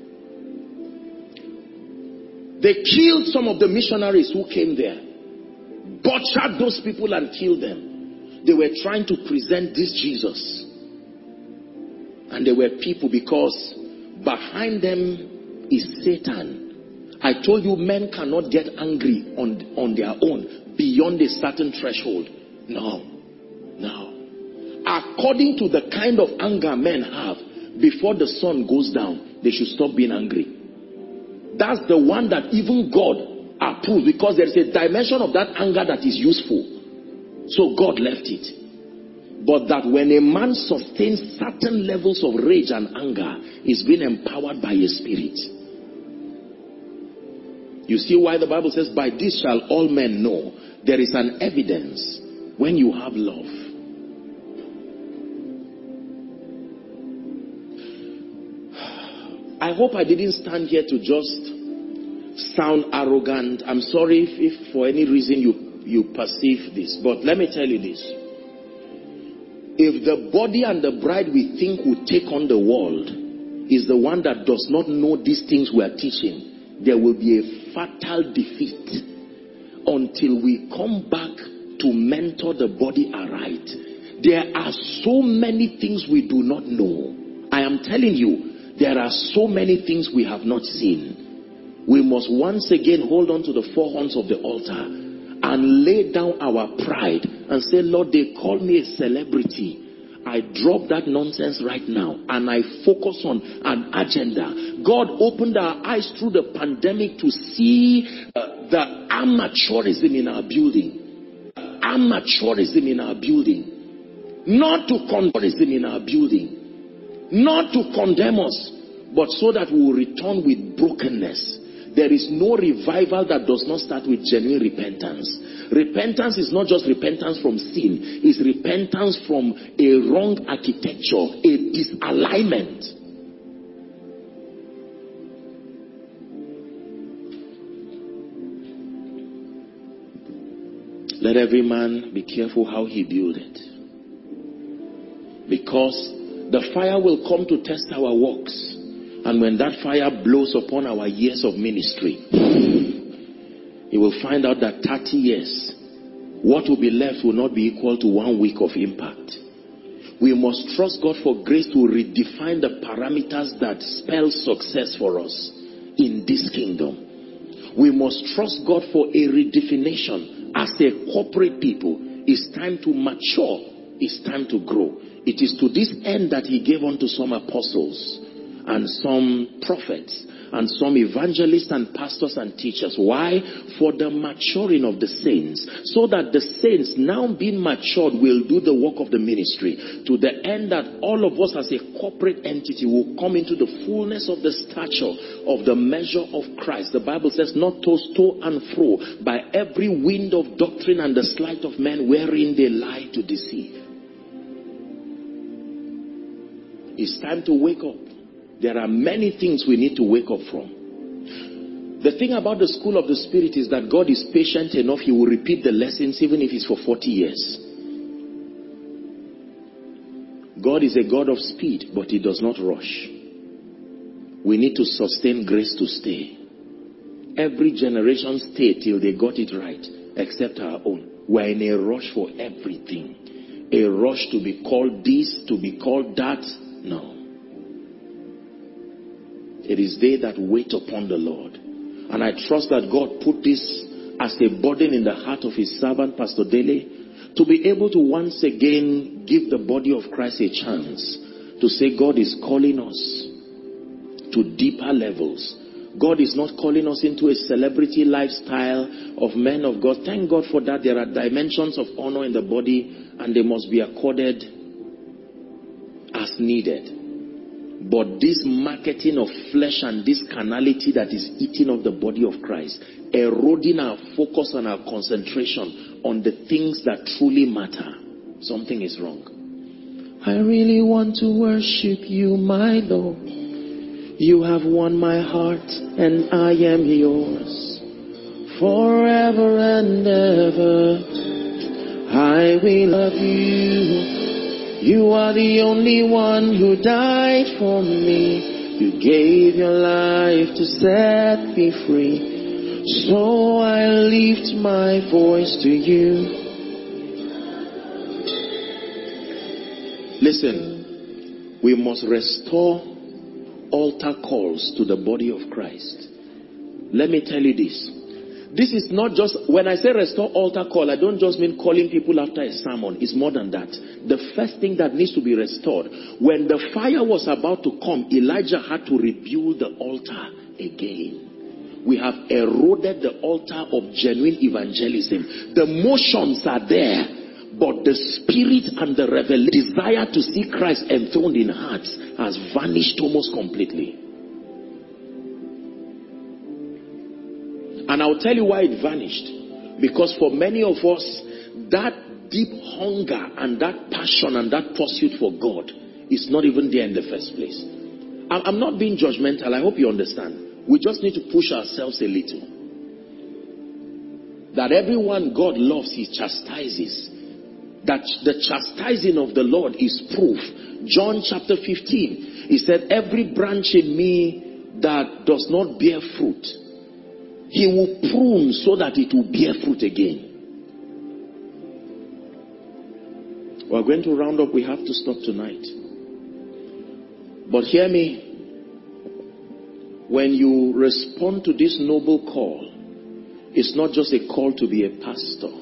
They killed some of the missionaries who came there. Butchered those people and killed them. They were trying to present this Jesus. And they were people because behind them is Satan. I told you men cannot get angry on their own beyond a certain threshold. No. According to the kind of anger men have, before the sun goes down, they should stop being angry. That's the one that even God approved, because there is a dimension of that anger that is useful. So God left it. But that when a man sustains certain levels of rage and anger, is being empowered by a spirit. You see why the Bible says, by this shall all men know. There is an evidence when you have love. I hope I didn't stand here to just sound arrogant. I'm sorry if for any reason you perceive this. But let me tell you this. If the body and the bride we think will take on the world is the one that does not know these things we are teaching, there will be a fatal defeat until we come back to mentor the body aright. There are so many things we do not know. I am telling you, there are so many things we have not seen. We must once again hold on to the four horns of the altar and lay down our pride and say, Lord, they call me a celebrity. I drop that nonsense right now and I focus on an agenda. God opened our eyes through the pandemic to see the amateurism in our building. Amateurism in our building. Not to condemn in our building. Not to condemn us, but so that we will return with brokenness. There is no revival that does not start with genuine repentance. Repentance is not just repentance from sin. It's repentance from a wrong architecture, a disalignment. Let every man be careful how he build it. Because the fire will come to test our works. And when that fire blows upon our years of ministry, you will find out that 30 years, what will be left will not be equal to 1 week of impact. We must trust God for grace to redefine the parameters that spell success for us in this kingdom. We must trust God for a redefinition. As a corporate people, it's time to mature. It's time to grow. It is to this end that he gave unto some apostles and some prophets and some evangelists and pastors and teachers. Why? For the maturing of the saints. So that the saints, now being matured, will do the work of the ministry. To the end that all of us as a corporate entity will come into the fullness of the stature of the measure of Christ. The Bible says, not tossed to and fro by every wind of doctrine and the sleight of men wherein they lie to deceive. It's time to wake up. There are many things we need to wake up from. The thing about the school of the Spirit is that God is patient enough. He will repeat the lessons even if it's for 40 years. God is a God of speed, but he does not rush. We need to sustain grace to stay. Every generation stayed till they got it right, except our own. We're in a rush for everything. A rush to be called this, to be called that. No. It is they that wait upon the Lord. And I trust that God put this as a burden in the heart of his servant, Pastor Dele, to be able to once again give the body of Christ a chance to say God is calling us to deeper levels. God is not calling us into a celebrity lifestyle of men of God. Thank God for that. There are dimensions of honor in the body and they must be accorded as needed. But this marketing of flesh and this carnality that is eating up the body of Christ, eroding our focus and our concentration on the things that truly matter, something is wrong. I really want to worship you, my Lord. You have won my heart and I am yours. Forever and ever, I will love you. You are the only one who died for me. You gave your life to set me free. So I lift my voice to you. Listen, we must restore altar calls to the body of Christ. Let me tell you this. This is not just, when I say restore altar call, I don't just mean calling people after a sermon. It's more than that. The first thing that needs to be restored, when the fire was about to come, Elijah had to rebuild the altar again. We have eroded the altar of genuine evangelism. The motions are there, but the spirit and the desire to see Christ enthroned in hearts has vanished almost completely. And I'll tell you why it vanished. Because for many of us, that deep hunger and that passion and that pursuit for God is not even there in the first place. I'm not being judgmental. I hope you understand. We just need to push ourselves a little. That everyone God loves, he chastises. That the chastising of the Lord is proof. John chapter 15, he said, every branch in me that does not bear fruit, he will prune so that it will bear fruit again. We're going to round up. We have to stop tonight. But hear me. When you respond to this noble call, it's not just a call to be a pastor.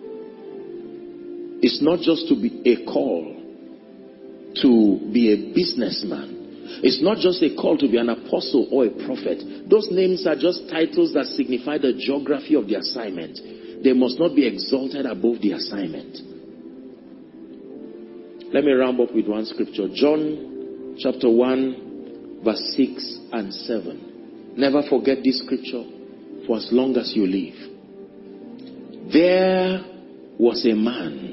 It's not just to be a call to be a businessman. It's not just a call to be an apostle or a prophet. Those names are just titles that signify the geography of the assignment. They must not be exalted above the assignment. Let me round up with one scripture. John chapter 1 verse 6 and 7. Never forget this scripture for as long as you live. There was a man.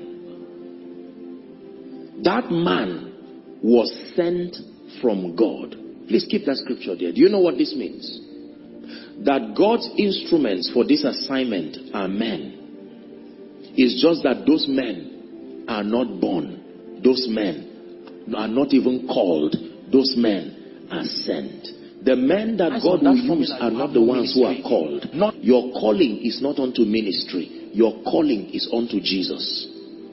That man was sent from God. Please keep that scripture there. Do you know what this means? That God's instruments for this assignment are men. It's just that those men are not born. Those men are not even called. Those men are sent. The men that God will use are not the ones who are called. Your calling is not unto ministry. Your calling is unto Jesus.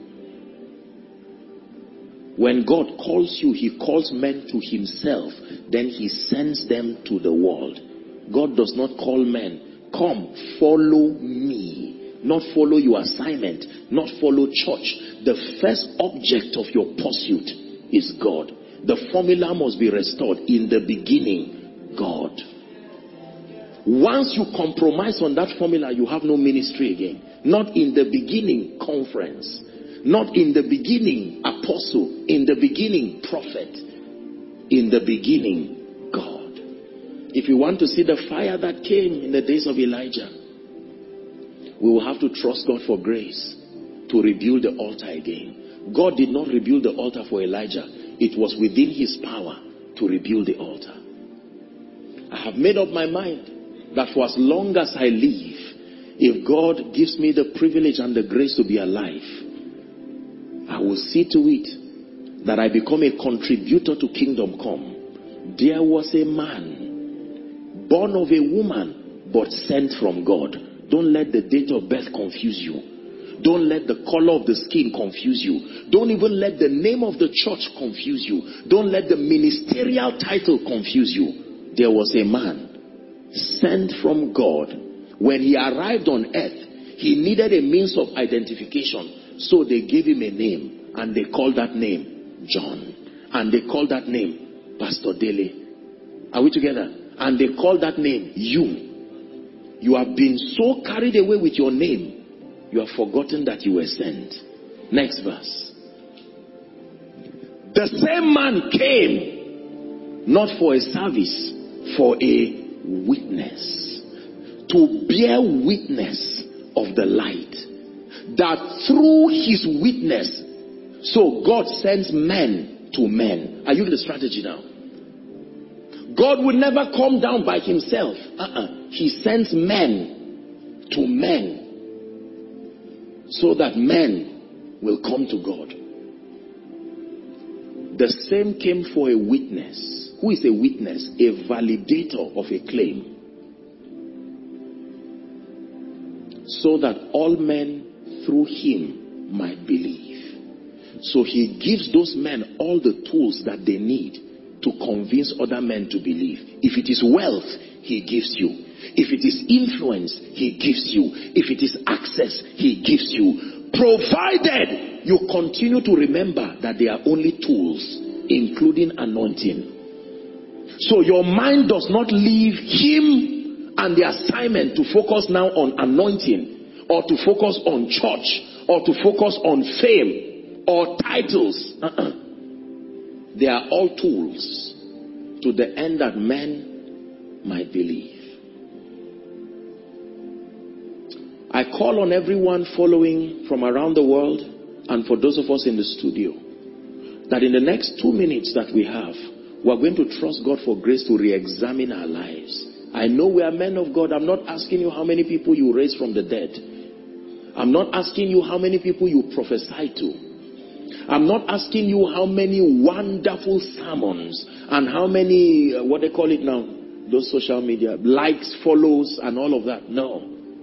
When God calls you, he calls men to himself. Then he sends them to the world. God does not call men, come, follow me. Not follow your assignment, not follow church. The first object of your pursuit is God. The formula must be restored. In the beginning, God. Once you compromise on that formula, you have no ministry again. Not in the beginning, conference. Not in the beginning, apostle. In the beginning, prophet. In the beginning, God. If you want to see the fire that came in the days of Elijah, we will have to trust God for grace to rebuild the altar again. God did not rebuild the altar for Elijah. It was within his power to rebuild the altar. I have made up my mind that for as long as I live, if God gives me the privilege and the grace to be alive, I will see to it that I become a contributor to Kingdom Come. There was a man born of a woman, but sent from God. Don't let the date of birth confuse you. Don't let the color of the skin confuse you. Don't even let the name of the church confuse you. Don't let the ministerial title confuse you. There was a man sent from God. When he arrived on earth, he needed a means of identification. So they gave him a name, and they called that name John. And they called that name Pastor Dele. Are we together? And they called that name you. You have been so carried away with your name, you have forgotten that you were sent. Next verse. The same man came, not for a service, for a witness. To bear witness of the light. That through his witness, so God sends men to men. Are you in the strategy now? God will never come down by himself. He sends men to men, so that men will come to God. The same came for a witness. Who is a witness? A validator of a claim. So that all men through him might believe. So he gives those men all the tools that they need to convince other men to believe. If it is wealth, he gives you. If it is influence, he gives you. If it is access, he gives you. Provided you continue to remember that they are only tools, including anointing. So your mind does not leave him and the assignment to focus now on anointing, or to focus on church, or to focus on fame or titles. They are all tools to the end that men might believe. I call on everyone following from around the world, and for those of us in the studio, that in the next 2 minutes that we have, we're going to trust God for grace to re-examine our lives. I know we are men of God. I'm not asking you how many people you raised from the dead. I'm not asking you how many people you prophesy to. I'm not asking you how many wonderful sermons and how many, what they call it now, those social media, likes, follows, and all of that. No.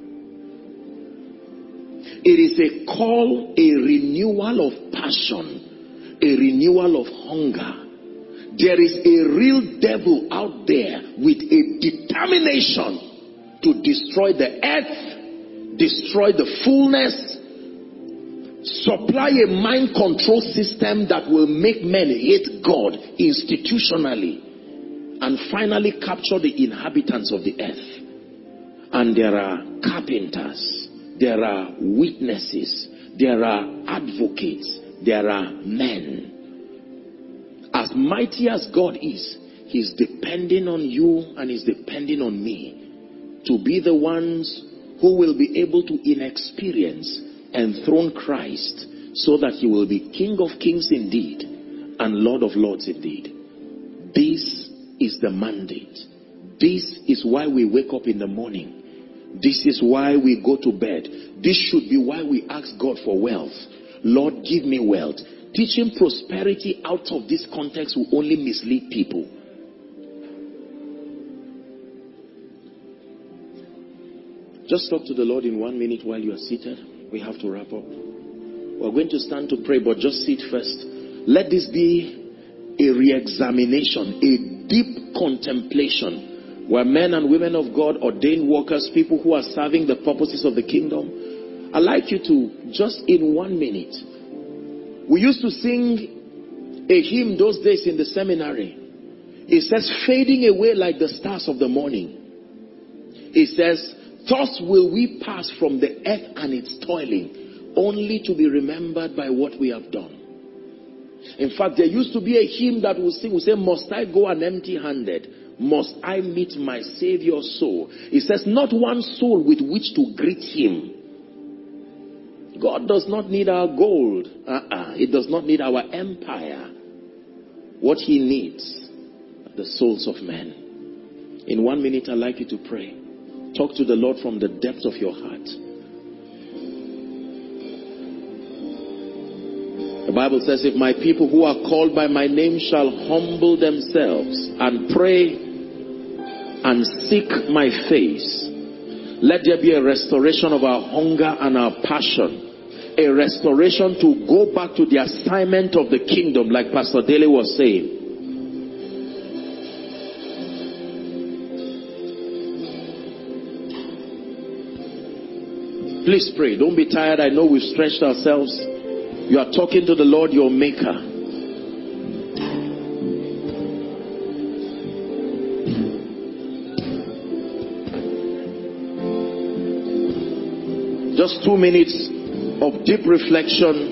It is a call, a renewal of passion, a renewal of hunger. There is a real devil out there with a determination to destroy the earth, destroy the fullness, supply a mind control system that will make men hate God institutionally, and finally capture the inhabitants of the earth. And there are carpenters, there are witnesses, there are advocates, there are men. As mighty as God is, he's depending on you and he's depending on me to be the ones who will be able to, in experience, enthrone Christ, so that he will be King of kings indeed and Lord of lords indeed. This is the mandate. This is why we wake up in the morning. This is why we go to bed. This should be why we ask God for wealth. Lord, give me wealth. Teaching prosperity out of this context will only mislead people. Just talk to the Lord in 1 minute while you are seated. We have to wrap up. We're going to stand to pray, but just sit first. Let this be a re-examination, a deep contemplation, where men and women of God, ordained workers, people who are serving the purposes of the kingdom, I'd like you to, just in 1 minute, we used to sing a hymn those days in the seminary. It says, fading away like the stars of the morning. It says, thus will we pass from the earth and its toiling, only to be remembered by what we have done. In fact, there used to be a hymn that we sing, we say, must I go an empty-handed? Must I meet my Savior's soul? It says, not one soul with which to greet him. God does not need our gold. He does not need our empire. What he needs are the souls of men. In 1 minute, I'd like you to pray. Talk to the Lord from the depth of your heart. The Bible says, if my people who are called by my name shall humble themselves and pray and seek my face. Let there be a restoration of our hunger and our passion. A restoration to go back to the assignment of the kingdom, like Pastor Dele was saying. Please pray. Don't be tired. I know we've stretched ourselves. You are talking to the Lord, your maker. Just 2 minutes of deep reflection.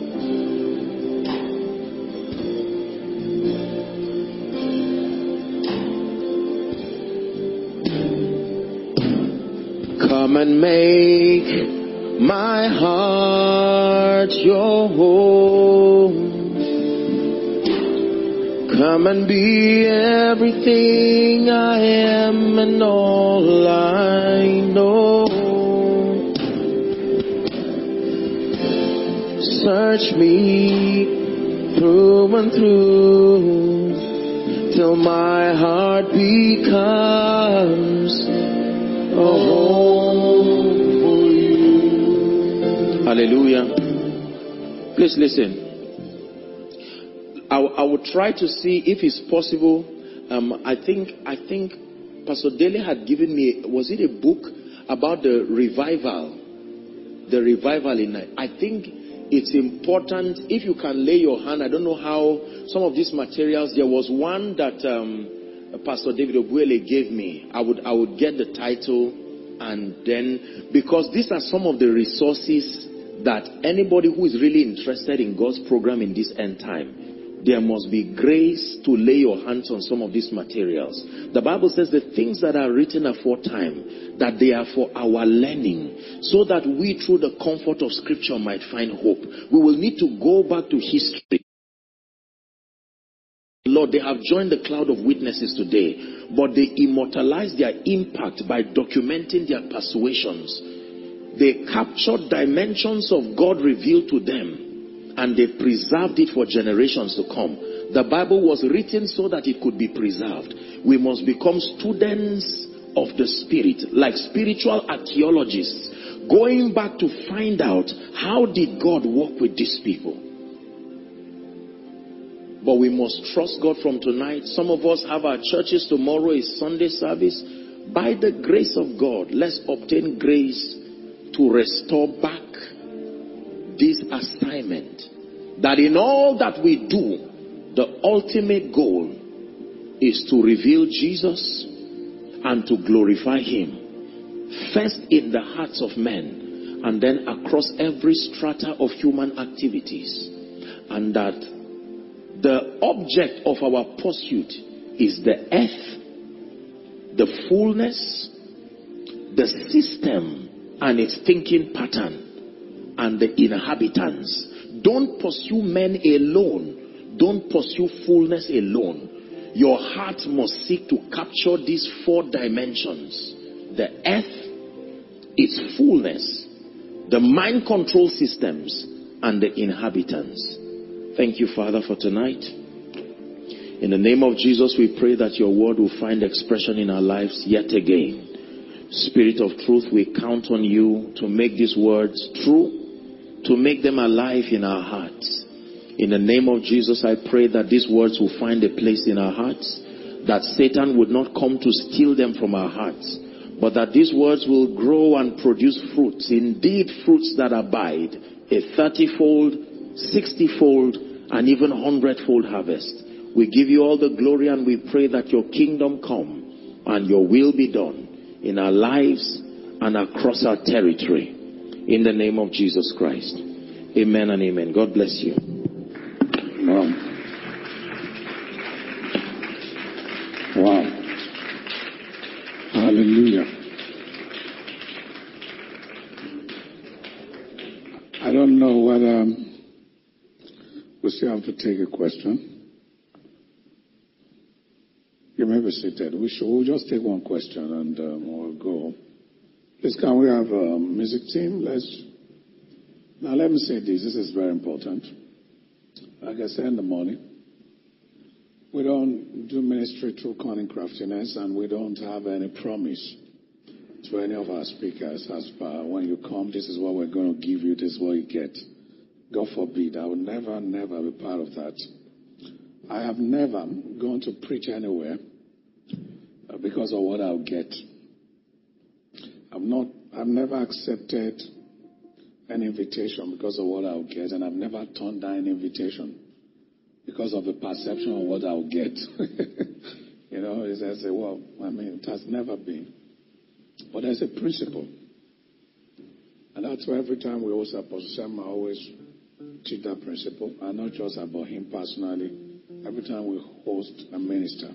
Come and make my heart your home. Come and be everything I am and all I know. Search me through and through till my heart becomes a home for you. Hallelujah. Please listen. I will try to see if it's possible. I think Pastor Dele had given me, was it a book about the revival? The revival in night. I think it's important if you can lay your hand. I don't know how some of these materials. There was one that Pastor David Obuele gave me. I would get the title, and then, because these are some of the resources that anybody who is really interested in God's program in this end time, there must be grace to lay your hands on some of these materials. The Bible says the things that are written aforetime, that they are for our learning, so that we through the comfort of Scripture might find hope. We will need to go back to history. Lord, they have joined the cloud of witnesses today, but they immortalize their impact by documenting their persuasions. They captured dimensions of God revealed to them, and they preserved it for generations to come. The Bible was written so that it could be preserved. We must become students of the Spirit, like spiritual archaeologists, going back to find out, how did God work with these people? But we must trust God from tonight. Some of us have our churches. Tomorrow is Sunday service. By the grace of God, let's obtain grace to restore back this assignment. That in all that we do, the ultimate goal is to reveal Jesus and to glorify Him. First in the hearts of men, and then across every strata of human activities. And that the object of our pursuit is the earth, the fullness, the system and its thinking pattern, and the inhabitants. Don't pursue men alone. Don't pursue fullness alone. Your heart must seek to capture these 4 dimensions: the earth, its fullness, the mind control systems, and the inhabitants. Thank you, Father, for tonight. In the name of Jesus, we pray that your word will find expression in our lives yet again. Spirit of truth, we count on you to make these words true, to make them alive in our hearts. In the name of Jesus, I pray that these words will find a place in our hearts, that Satan would not come to steal them from our hearts, but that these words will grow and produce fruits, indeed fruits that abide, a 30-fold, 60-fold, and even 100-fold harvest. We give you all the glory, and we pray that your kingdom come and your will be done in our lives and across our territory. In the name of Jesus Christ. Amen and amen. God bless you. Wow. Wow. Hallelujah. I don't know whether we still have to take a question. You may be seated. We'll just take one question and we'll go. Please, can we have a music team? Now let me say this. This is very important. Like I said in the morning, We don't do ministry through cunning craftiness, and we don't have any promise to any of our speakers as per when you come, this is what we're going to give you, this is what you get. God forbid, I will never be part of that. I have never gone to preach anywhere because of what I'll get. I've never accepted an invitation because of what I'll get, and I've never turned down an invitation because of the perception of what I'll get. You know, as I say, well, I mean, it has never been. But there's a principle. And that's why every time we host Apostle Sam, I always teach that principle. And not just about him personally. Every time we host a minister,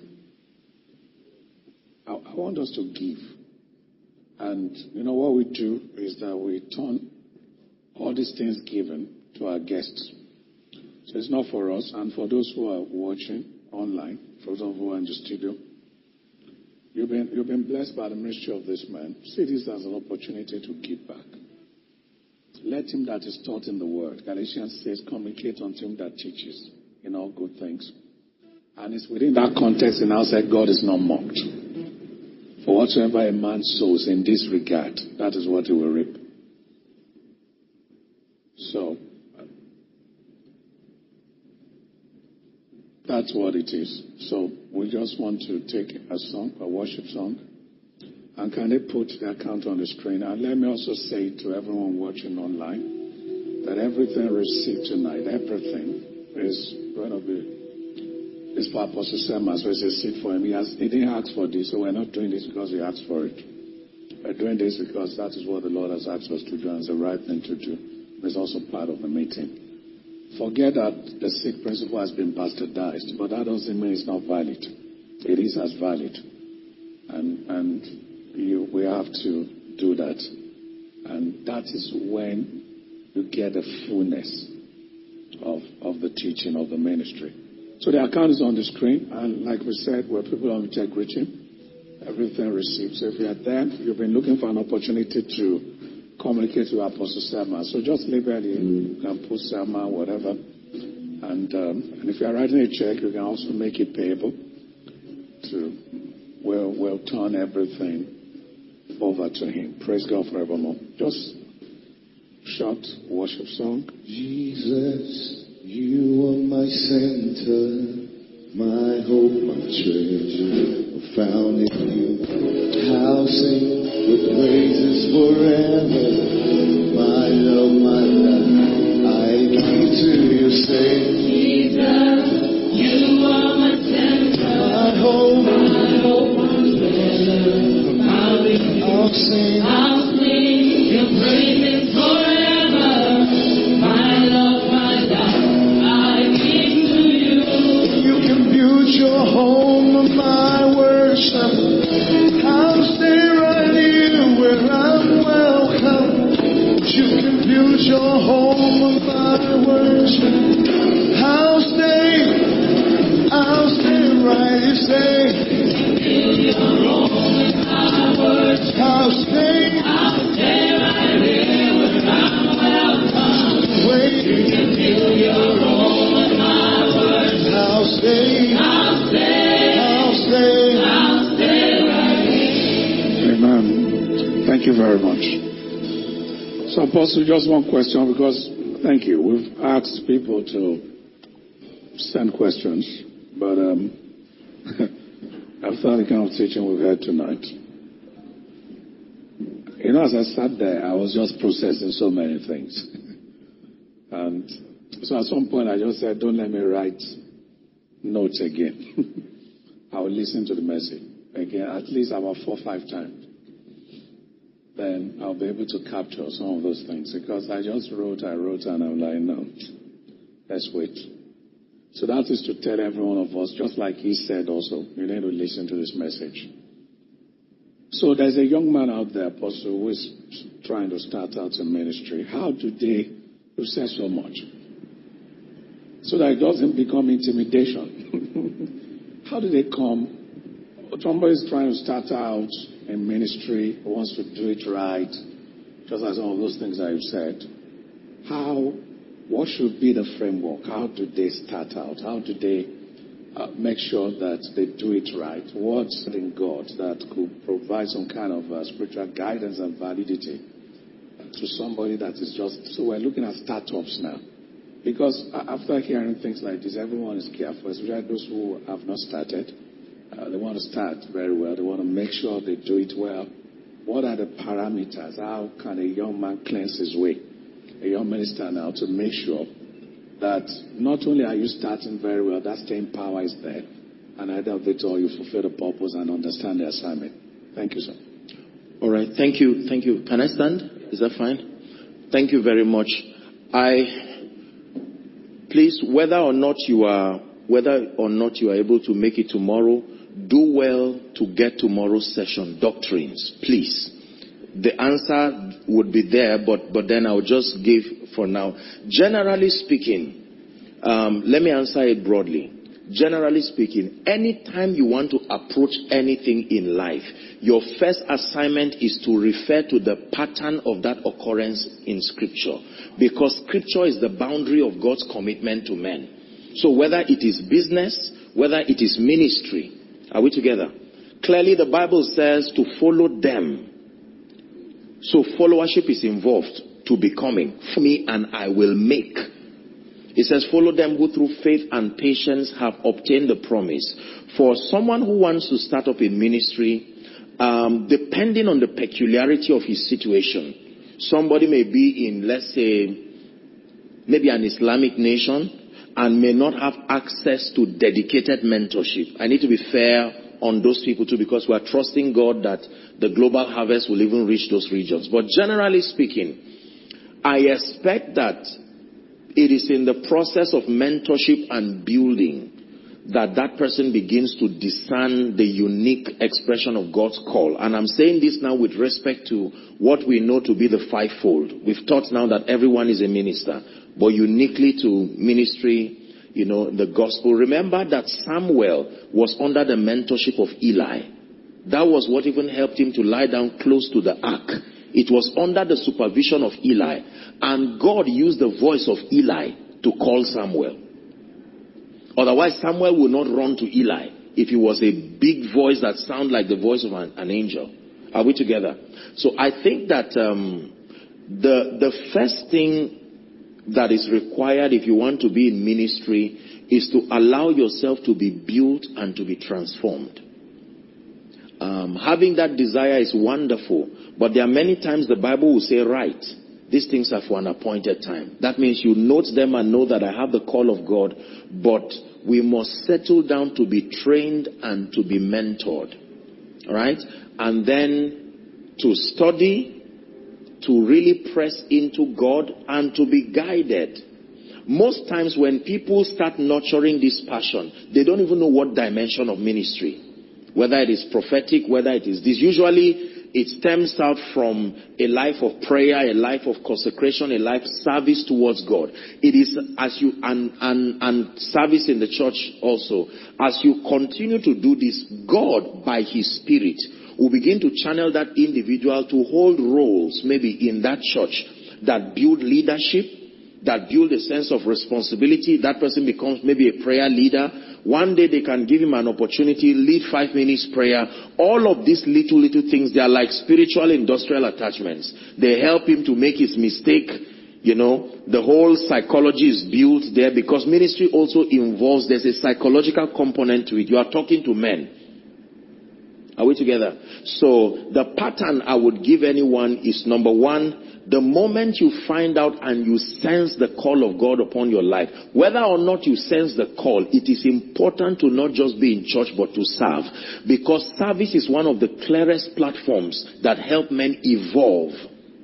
I want us to give. And, you know, what we do is that we turn all these things given to our guests. So it's not for us. And for those who are watching online, for those who are in the studio, you've been blessed by the ministry of this man. See this as an opportunity to give back. Let him that is taught in the word. Galatians says, communicate unto him that teaches in all good things. And it's within that context, and now said, God is not mocked. For whatsoever a man sows in this regard, that is what he will reap. So, that's what it is. So, we just want to take a song, a worship song. And can they put the account on the screen? And let me also say to everyone watching online that everything received tonight, everything is going to be, is for Apostle Sam as well as a seat for him. He didn't ask for this, so we're not doing this because he asked for it. We're doing this because that is what the Lord has asked us to do, and it's the right thing to do. It's also part of the meeting. Forget that the seed principle has been bastardized, but that doesn't mean it's not valid. It is as valid. And we have to do that. And that is when you get the fullness of the teaching of the ministry. So the account is on the screen, and like we said, we're people of integrity. Everything received. So if you're there, you've been looking for an opportunity to communicate with Apostle Selma. So just leave it in. You can put Selma, whatever. And if you're writing a check, you can also make it payable. We'll turn everything over to him. Praise God forevermore. Just short worship song. Jesus, you are my center, my hope, my treasure, found in you. I'll sing with praises forever. My love, my life, I give to you. Say, Jesus, you are my center, my hope, my treasure, found in you. I'll sing your praises forever. My love, my life, I give to you. You can build your home on my worship. I'll stay right here where I'm welcome. You can build your home on my worship. I'll stay right here. Say, build your home on my worship. I'll stay right here where I'm welcome. Wait. You can build your home on my worship. I'll stay right here. Amen. Thank you very much. So, Apostle, just one question because, thank you. We've asked people to send questions, but after the kind of teaching we've had tonight, you know, as I sat there, I was just processing so many things. And so at some point I just said, don't let me write notes again. I will listen to the message again, at least about 4 or 5 times. Then I'll be able to capture some of those things because I just wrote, and I'm like, no, let's wait. So that is to tell every one of us, just like he said also, you need to listen to this message. So there's a young man out there, Apostle, who is trying to start out in ministry. How do they process so much? So that it doesn't become intimidation. How do they come? Somebody is trying to start out in ministry, wants to do it right, just as all those things I've said. What should be the framework? How do they start out? How do they make sure that they do it right. Words in God that could provide some kind of spiritual guidance and validity to somebody that is just... So we're looking at startups now. Because after hearing things like this, everyone is careful, especially those who have not started. They want to start very well. They want to make sure they do it well. What are the parameters? How can a young man cleanse his way? A young minister now, to make sure that not only are you starting very well, that staying power is there. And either of it or you fulfill the purpose and understand the assignment. Thank you, sir. All right. Thank you. Thank you. Can I stand? Is that fine? Thank you very much. Please, whether or not you are able to make it tomorrow, do well to get tomorrow's session, doctrines, please. The answer would be there, but then I'll just give for now. Generally speaking, let me answer it broadly. Generally speaking, anytime you want to approach anything in life, your first assignment is to refer to the pattern of that occurrence in Scripture. Because Scripture is the boundary of God's commitment to men. So whether it is business, whether it is ministry, are we together? Clearly the Bible says to follow them. So followership is involved to becoming. For me, and I will make. It says, follow them who through faith and patience have obtained the promise. For someone who wants to start up in ministry, depending on the peculiarity of his situation, somebody may be in, let's say, maybe an Islamic nation and may not have access to dedicated mentorship. I need to be fair on those people too, because we are trusting God that the global harvest will even reach those regions. But generally speaking, I expect that it is in the process of mentorship and building that that person begins to discern the unique expression of God's call. And I'm saying this now with respect to what we know to be the fivefold. We've taught now that everyone is a minister, but uniquely to ministry, the gospel. Remember that Samuel was under the mentorship of Eli. That was what even helped him to lie down close to the ark. It was under the supervision of Eli. And God used the voice of Eli to call Samuel. Otherwise, Samuel would not run to Eli if it was a big voice that sounded like the voice of an angel. Are we together? So I think that the first thing that is required if you want to be in ministry is to allow yourself to be built and to be transformed. Having that desire is wonderful, but there are many times the Bible will say, right, these things are for an appointed time. That means you note them and know that I have the call of God, but we must settle down to be trained and to be mentored. All right? And then to study, to really press into God and to be guided. Most times when people start nurturing this passion, they don't even know what dimension of ministry. Whether it is prophetic, whether it is this. Usually it stems out from a life of prayer, a life of consecration, a life service towards God. It is as you, and service in the church also. As you continue to do this, God by His Spirit will begin to channel that individual to hold roles maybe in that church that build leadership, that build a sense of responsibility. That person becomes maybe a prayer leader. One day they can give him an opportunity, lead 5 minutes prayer. All of these little things, they are like spiritual industrial attachments. They help him to make his mistake. The whole psychology is built there because ministry also involves, there's a psychological component to it. You are talking to men. Are we together? So the pattern I would give anyone is, number one, the moment you find out and you sense the call of God upon your life, whether or not you sense the call, it is important to not just be in church but to serve. Because service is one of the clearest platforms that help men evolve.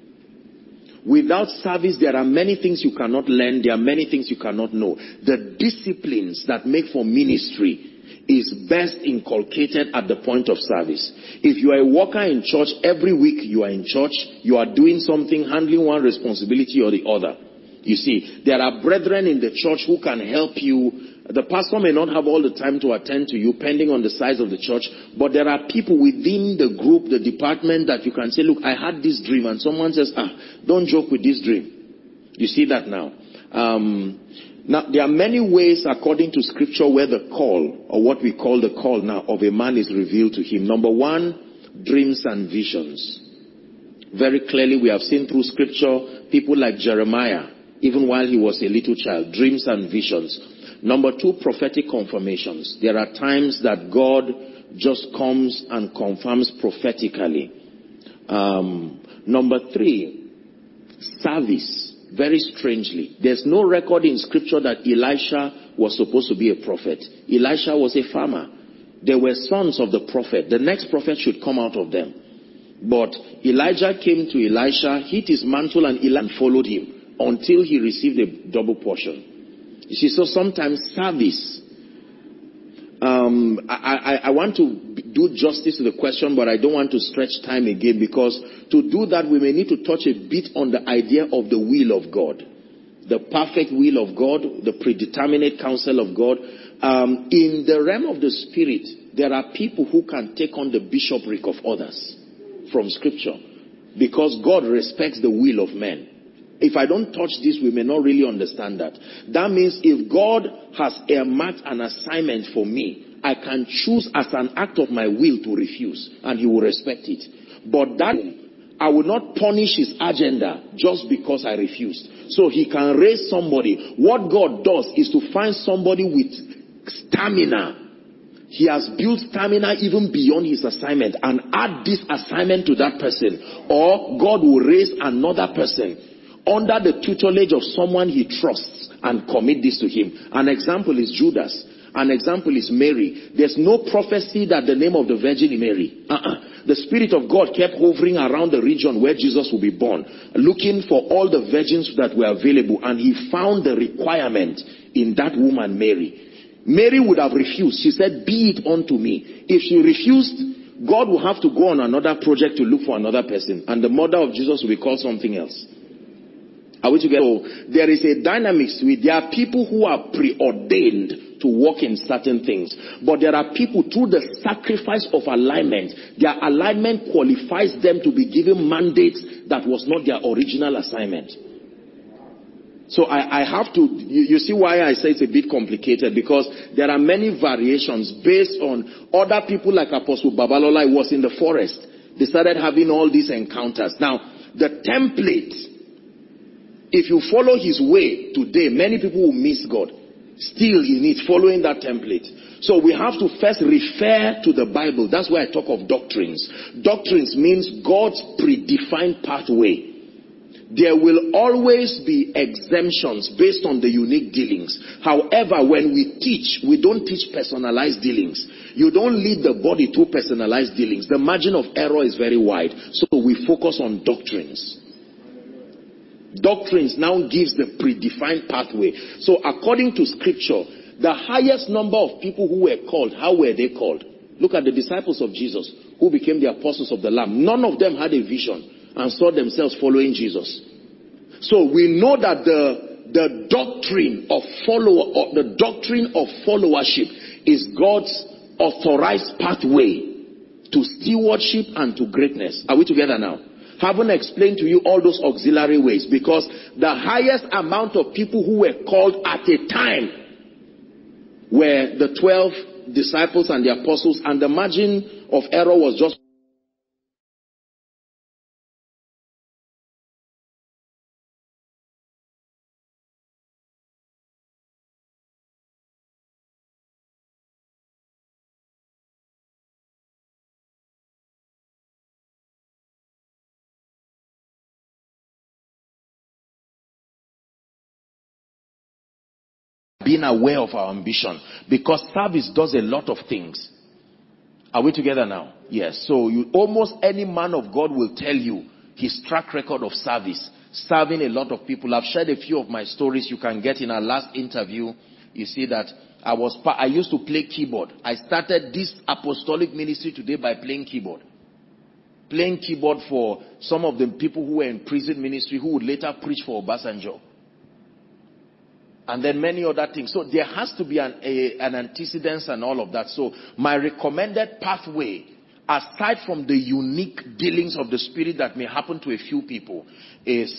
Without service, there are many things you cannot learn. There are many things you cannot know. The disciplines that make for ministry is best inculcated at the point of service. If you are a worker in church, every week you are in church, you are doing something, handling one responsibility or the other. You see, there are brethren in the church who can help you. The pastor may not have all the time to attend to you, depending on the size of the church, but there are people within the group, the department, that you can say, look, I had this dream, and someone says, don't joke with this dream. You see that now. Now, there are many ways according to scripture where the call, or what we call the call now, of a man is revealed to him. Number one, dreams and visions. Very clearly we have seen through scripture people like Jeremiah, even while he was a little child, dreams and visions. Number two, prophetic confirmations. There are times that God just comes and confirms prophetically. Number three, service. Very strangely, there's no record in scripture that Elisha was supposed to be a prophet. Elisha was a farmer. They were sons of the prophet. The next prophet should come out of them. But Elijah came to Elisha, hit his mantle, and Elijah followed him until he received a double portion. You see, so sometimes service. I want to do justice to the question, but I don't want to stretch time again, because to do that we may need to touch a bit on the idea of the will of God. The perfect will of God, the predeterminate counsel of God. In the realm of the spirit, there are people who can take on the bishopric of others from scripture, because God respects the will of men. If I don't touch this, we may not really understand that. That means if God has earmarked an assignment for me, I can choose as an act of my will to refuse, and he will respect it. But that, I will not punish his agenda just because I refused. So he can raise somebody. What God does is to find somebody with stamina. He has built stamina even beyond his assignment, and add this assignment to that person. Or God will raise another person under the tutelage of someone he trusts and commit this to him. An example is Judas. An example is Mary. There's no prophecy that the name of the Virgin is Mary. The Spirit of God kept hovering around the region where Jesus will be born, looking for all the virgins that were available, and he found the requirement in that woman, Mary. Mary would have refused. She said, "Be it unto me." If she refused, God will have to go on another project to look for another person, and the mother of Jesus will be called something else. Are we together? So there is a dynamics with, there are people who are preordained to walk in certain things. But there are people, through the sacrifice of alignment, their alignment qualifies them to be given mandates that was not their original assignment. So I have to, you see why I say it's a bit complicated, because there are many variations based on other people like Apostle Babalola. Was in the forest. They started having all these encounters. Now, the template, if you follow his way today, many people will miss God. Still in it, following that template. So we have to first refer to the Bible. That's why I talk of doctrines. Doctrines means God's predefined pathway. There will always be exemptions based on the unique dealings. However, when we teach, we don't teach personalized dealings. You don't lead the body to personalized dealings. The margin of error is very wide. So we focus on doctrines. Doctrines now gives the predefined pathway. So according to scripture, the highest number of people who were called, how were they called? Look at the disciples of Jesus who became the apostles of the Lamb. None of them had a vision and saw themselves following Jesus. So we know that the doctrine of followership is God's authorized pathway to stewardship and to greatness. Are we together now? Haven't explained to you all those auxiliary ways, because the highest amount of people who were called at a time were the 12 disciples and the apostles, and the margin of error was just being aware of our ambition, because service does a lot of things. Are we together now? Yes. So almost any man of God will tell you his track record of service, serving a lot of people. I've shared a few of my stories. You can get in our last interview. You see that I used to play keyboard. I started this apostolic ministry today by playing keyboard. Playing keyboard for some of the people who were in prison ministry, who would later preach for Obasanjo. And then many other things. So there has to be an antecedence and all of that. So my recommended pathway, aside from the unique dealings of the Spirit that may happen to a few people, is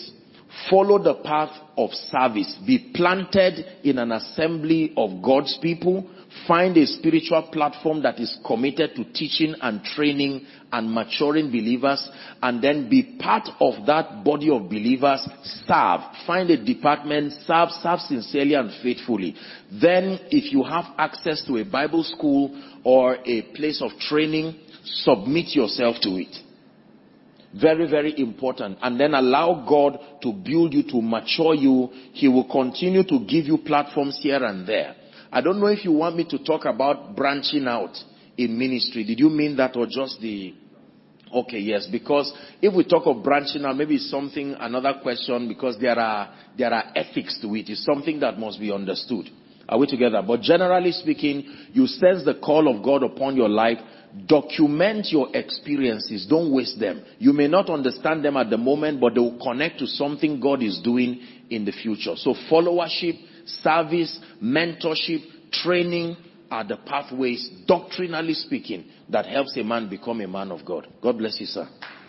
Follow the path of service. Be planted in an assembly of God's people. Find a spiritual platform that is committed to teaching and training and maturing believers, and then be part of that body of believers. Serve. Find a department, serve sincerely and faithfully. Then, if you have access to a Bible school or a place of training, submit yourself to it. Very, very important. And then allow God to build you, to mature you. He will continue to give you platforms here and there. I don't know if you want me to talk about branching out in ministry. Did you mean that, or just the... Okay, yes, because if we talk of branching out, maybe it's something, another question, because there are ethics to it. It's something that must be understood. Are we together? But generally speaking, you sense the call of God upon your life. Document your experiences. Don't waste them. You may not understand them at the moment, but they will connect to something God is doing in the future. So followership, service, mentorship, training are the pathways, doctrinally speaking, that helps a man become a man of God. God bless you, sir.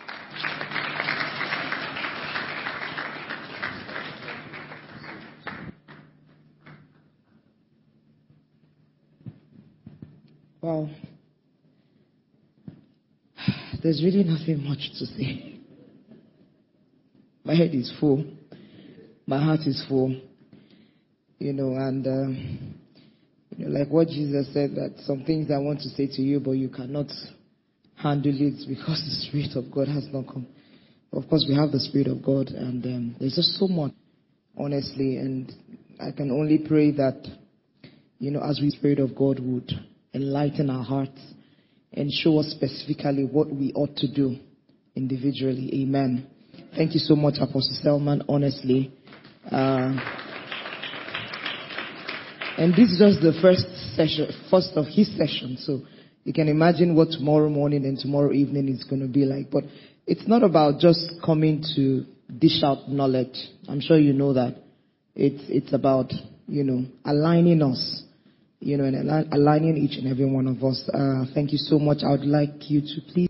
Wow. There's really nothing much to say. My head is full. My heart is full. And like what Jesus said, that some things I want to say to you, but you cannot handle it because the Spirit of God has not come. Of course, we have the Spirit of God, and there's just so much, honestly, and I can only pray that, as we, Spirit of God, would enlighten our hearts and show us specifically what we ought to do individually. Amen. Thank you so much, Apostle Selman, honestly. And this is just the first of his session. So you can imagine what tomorrow morning and tomorrow evening is going to be like. But it's not about just coming to dish out knowledge. I'm sure you know that. It's about, aligning us, and aligning each and every one of us. Thank you so much. I would like you to please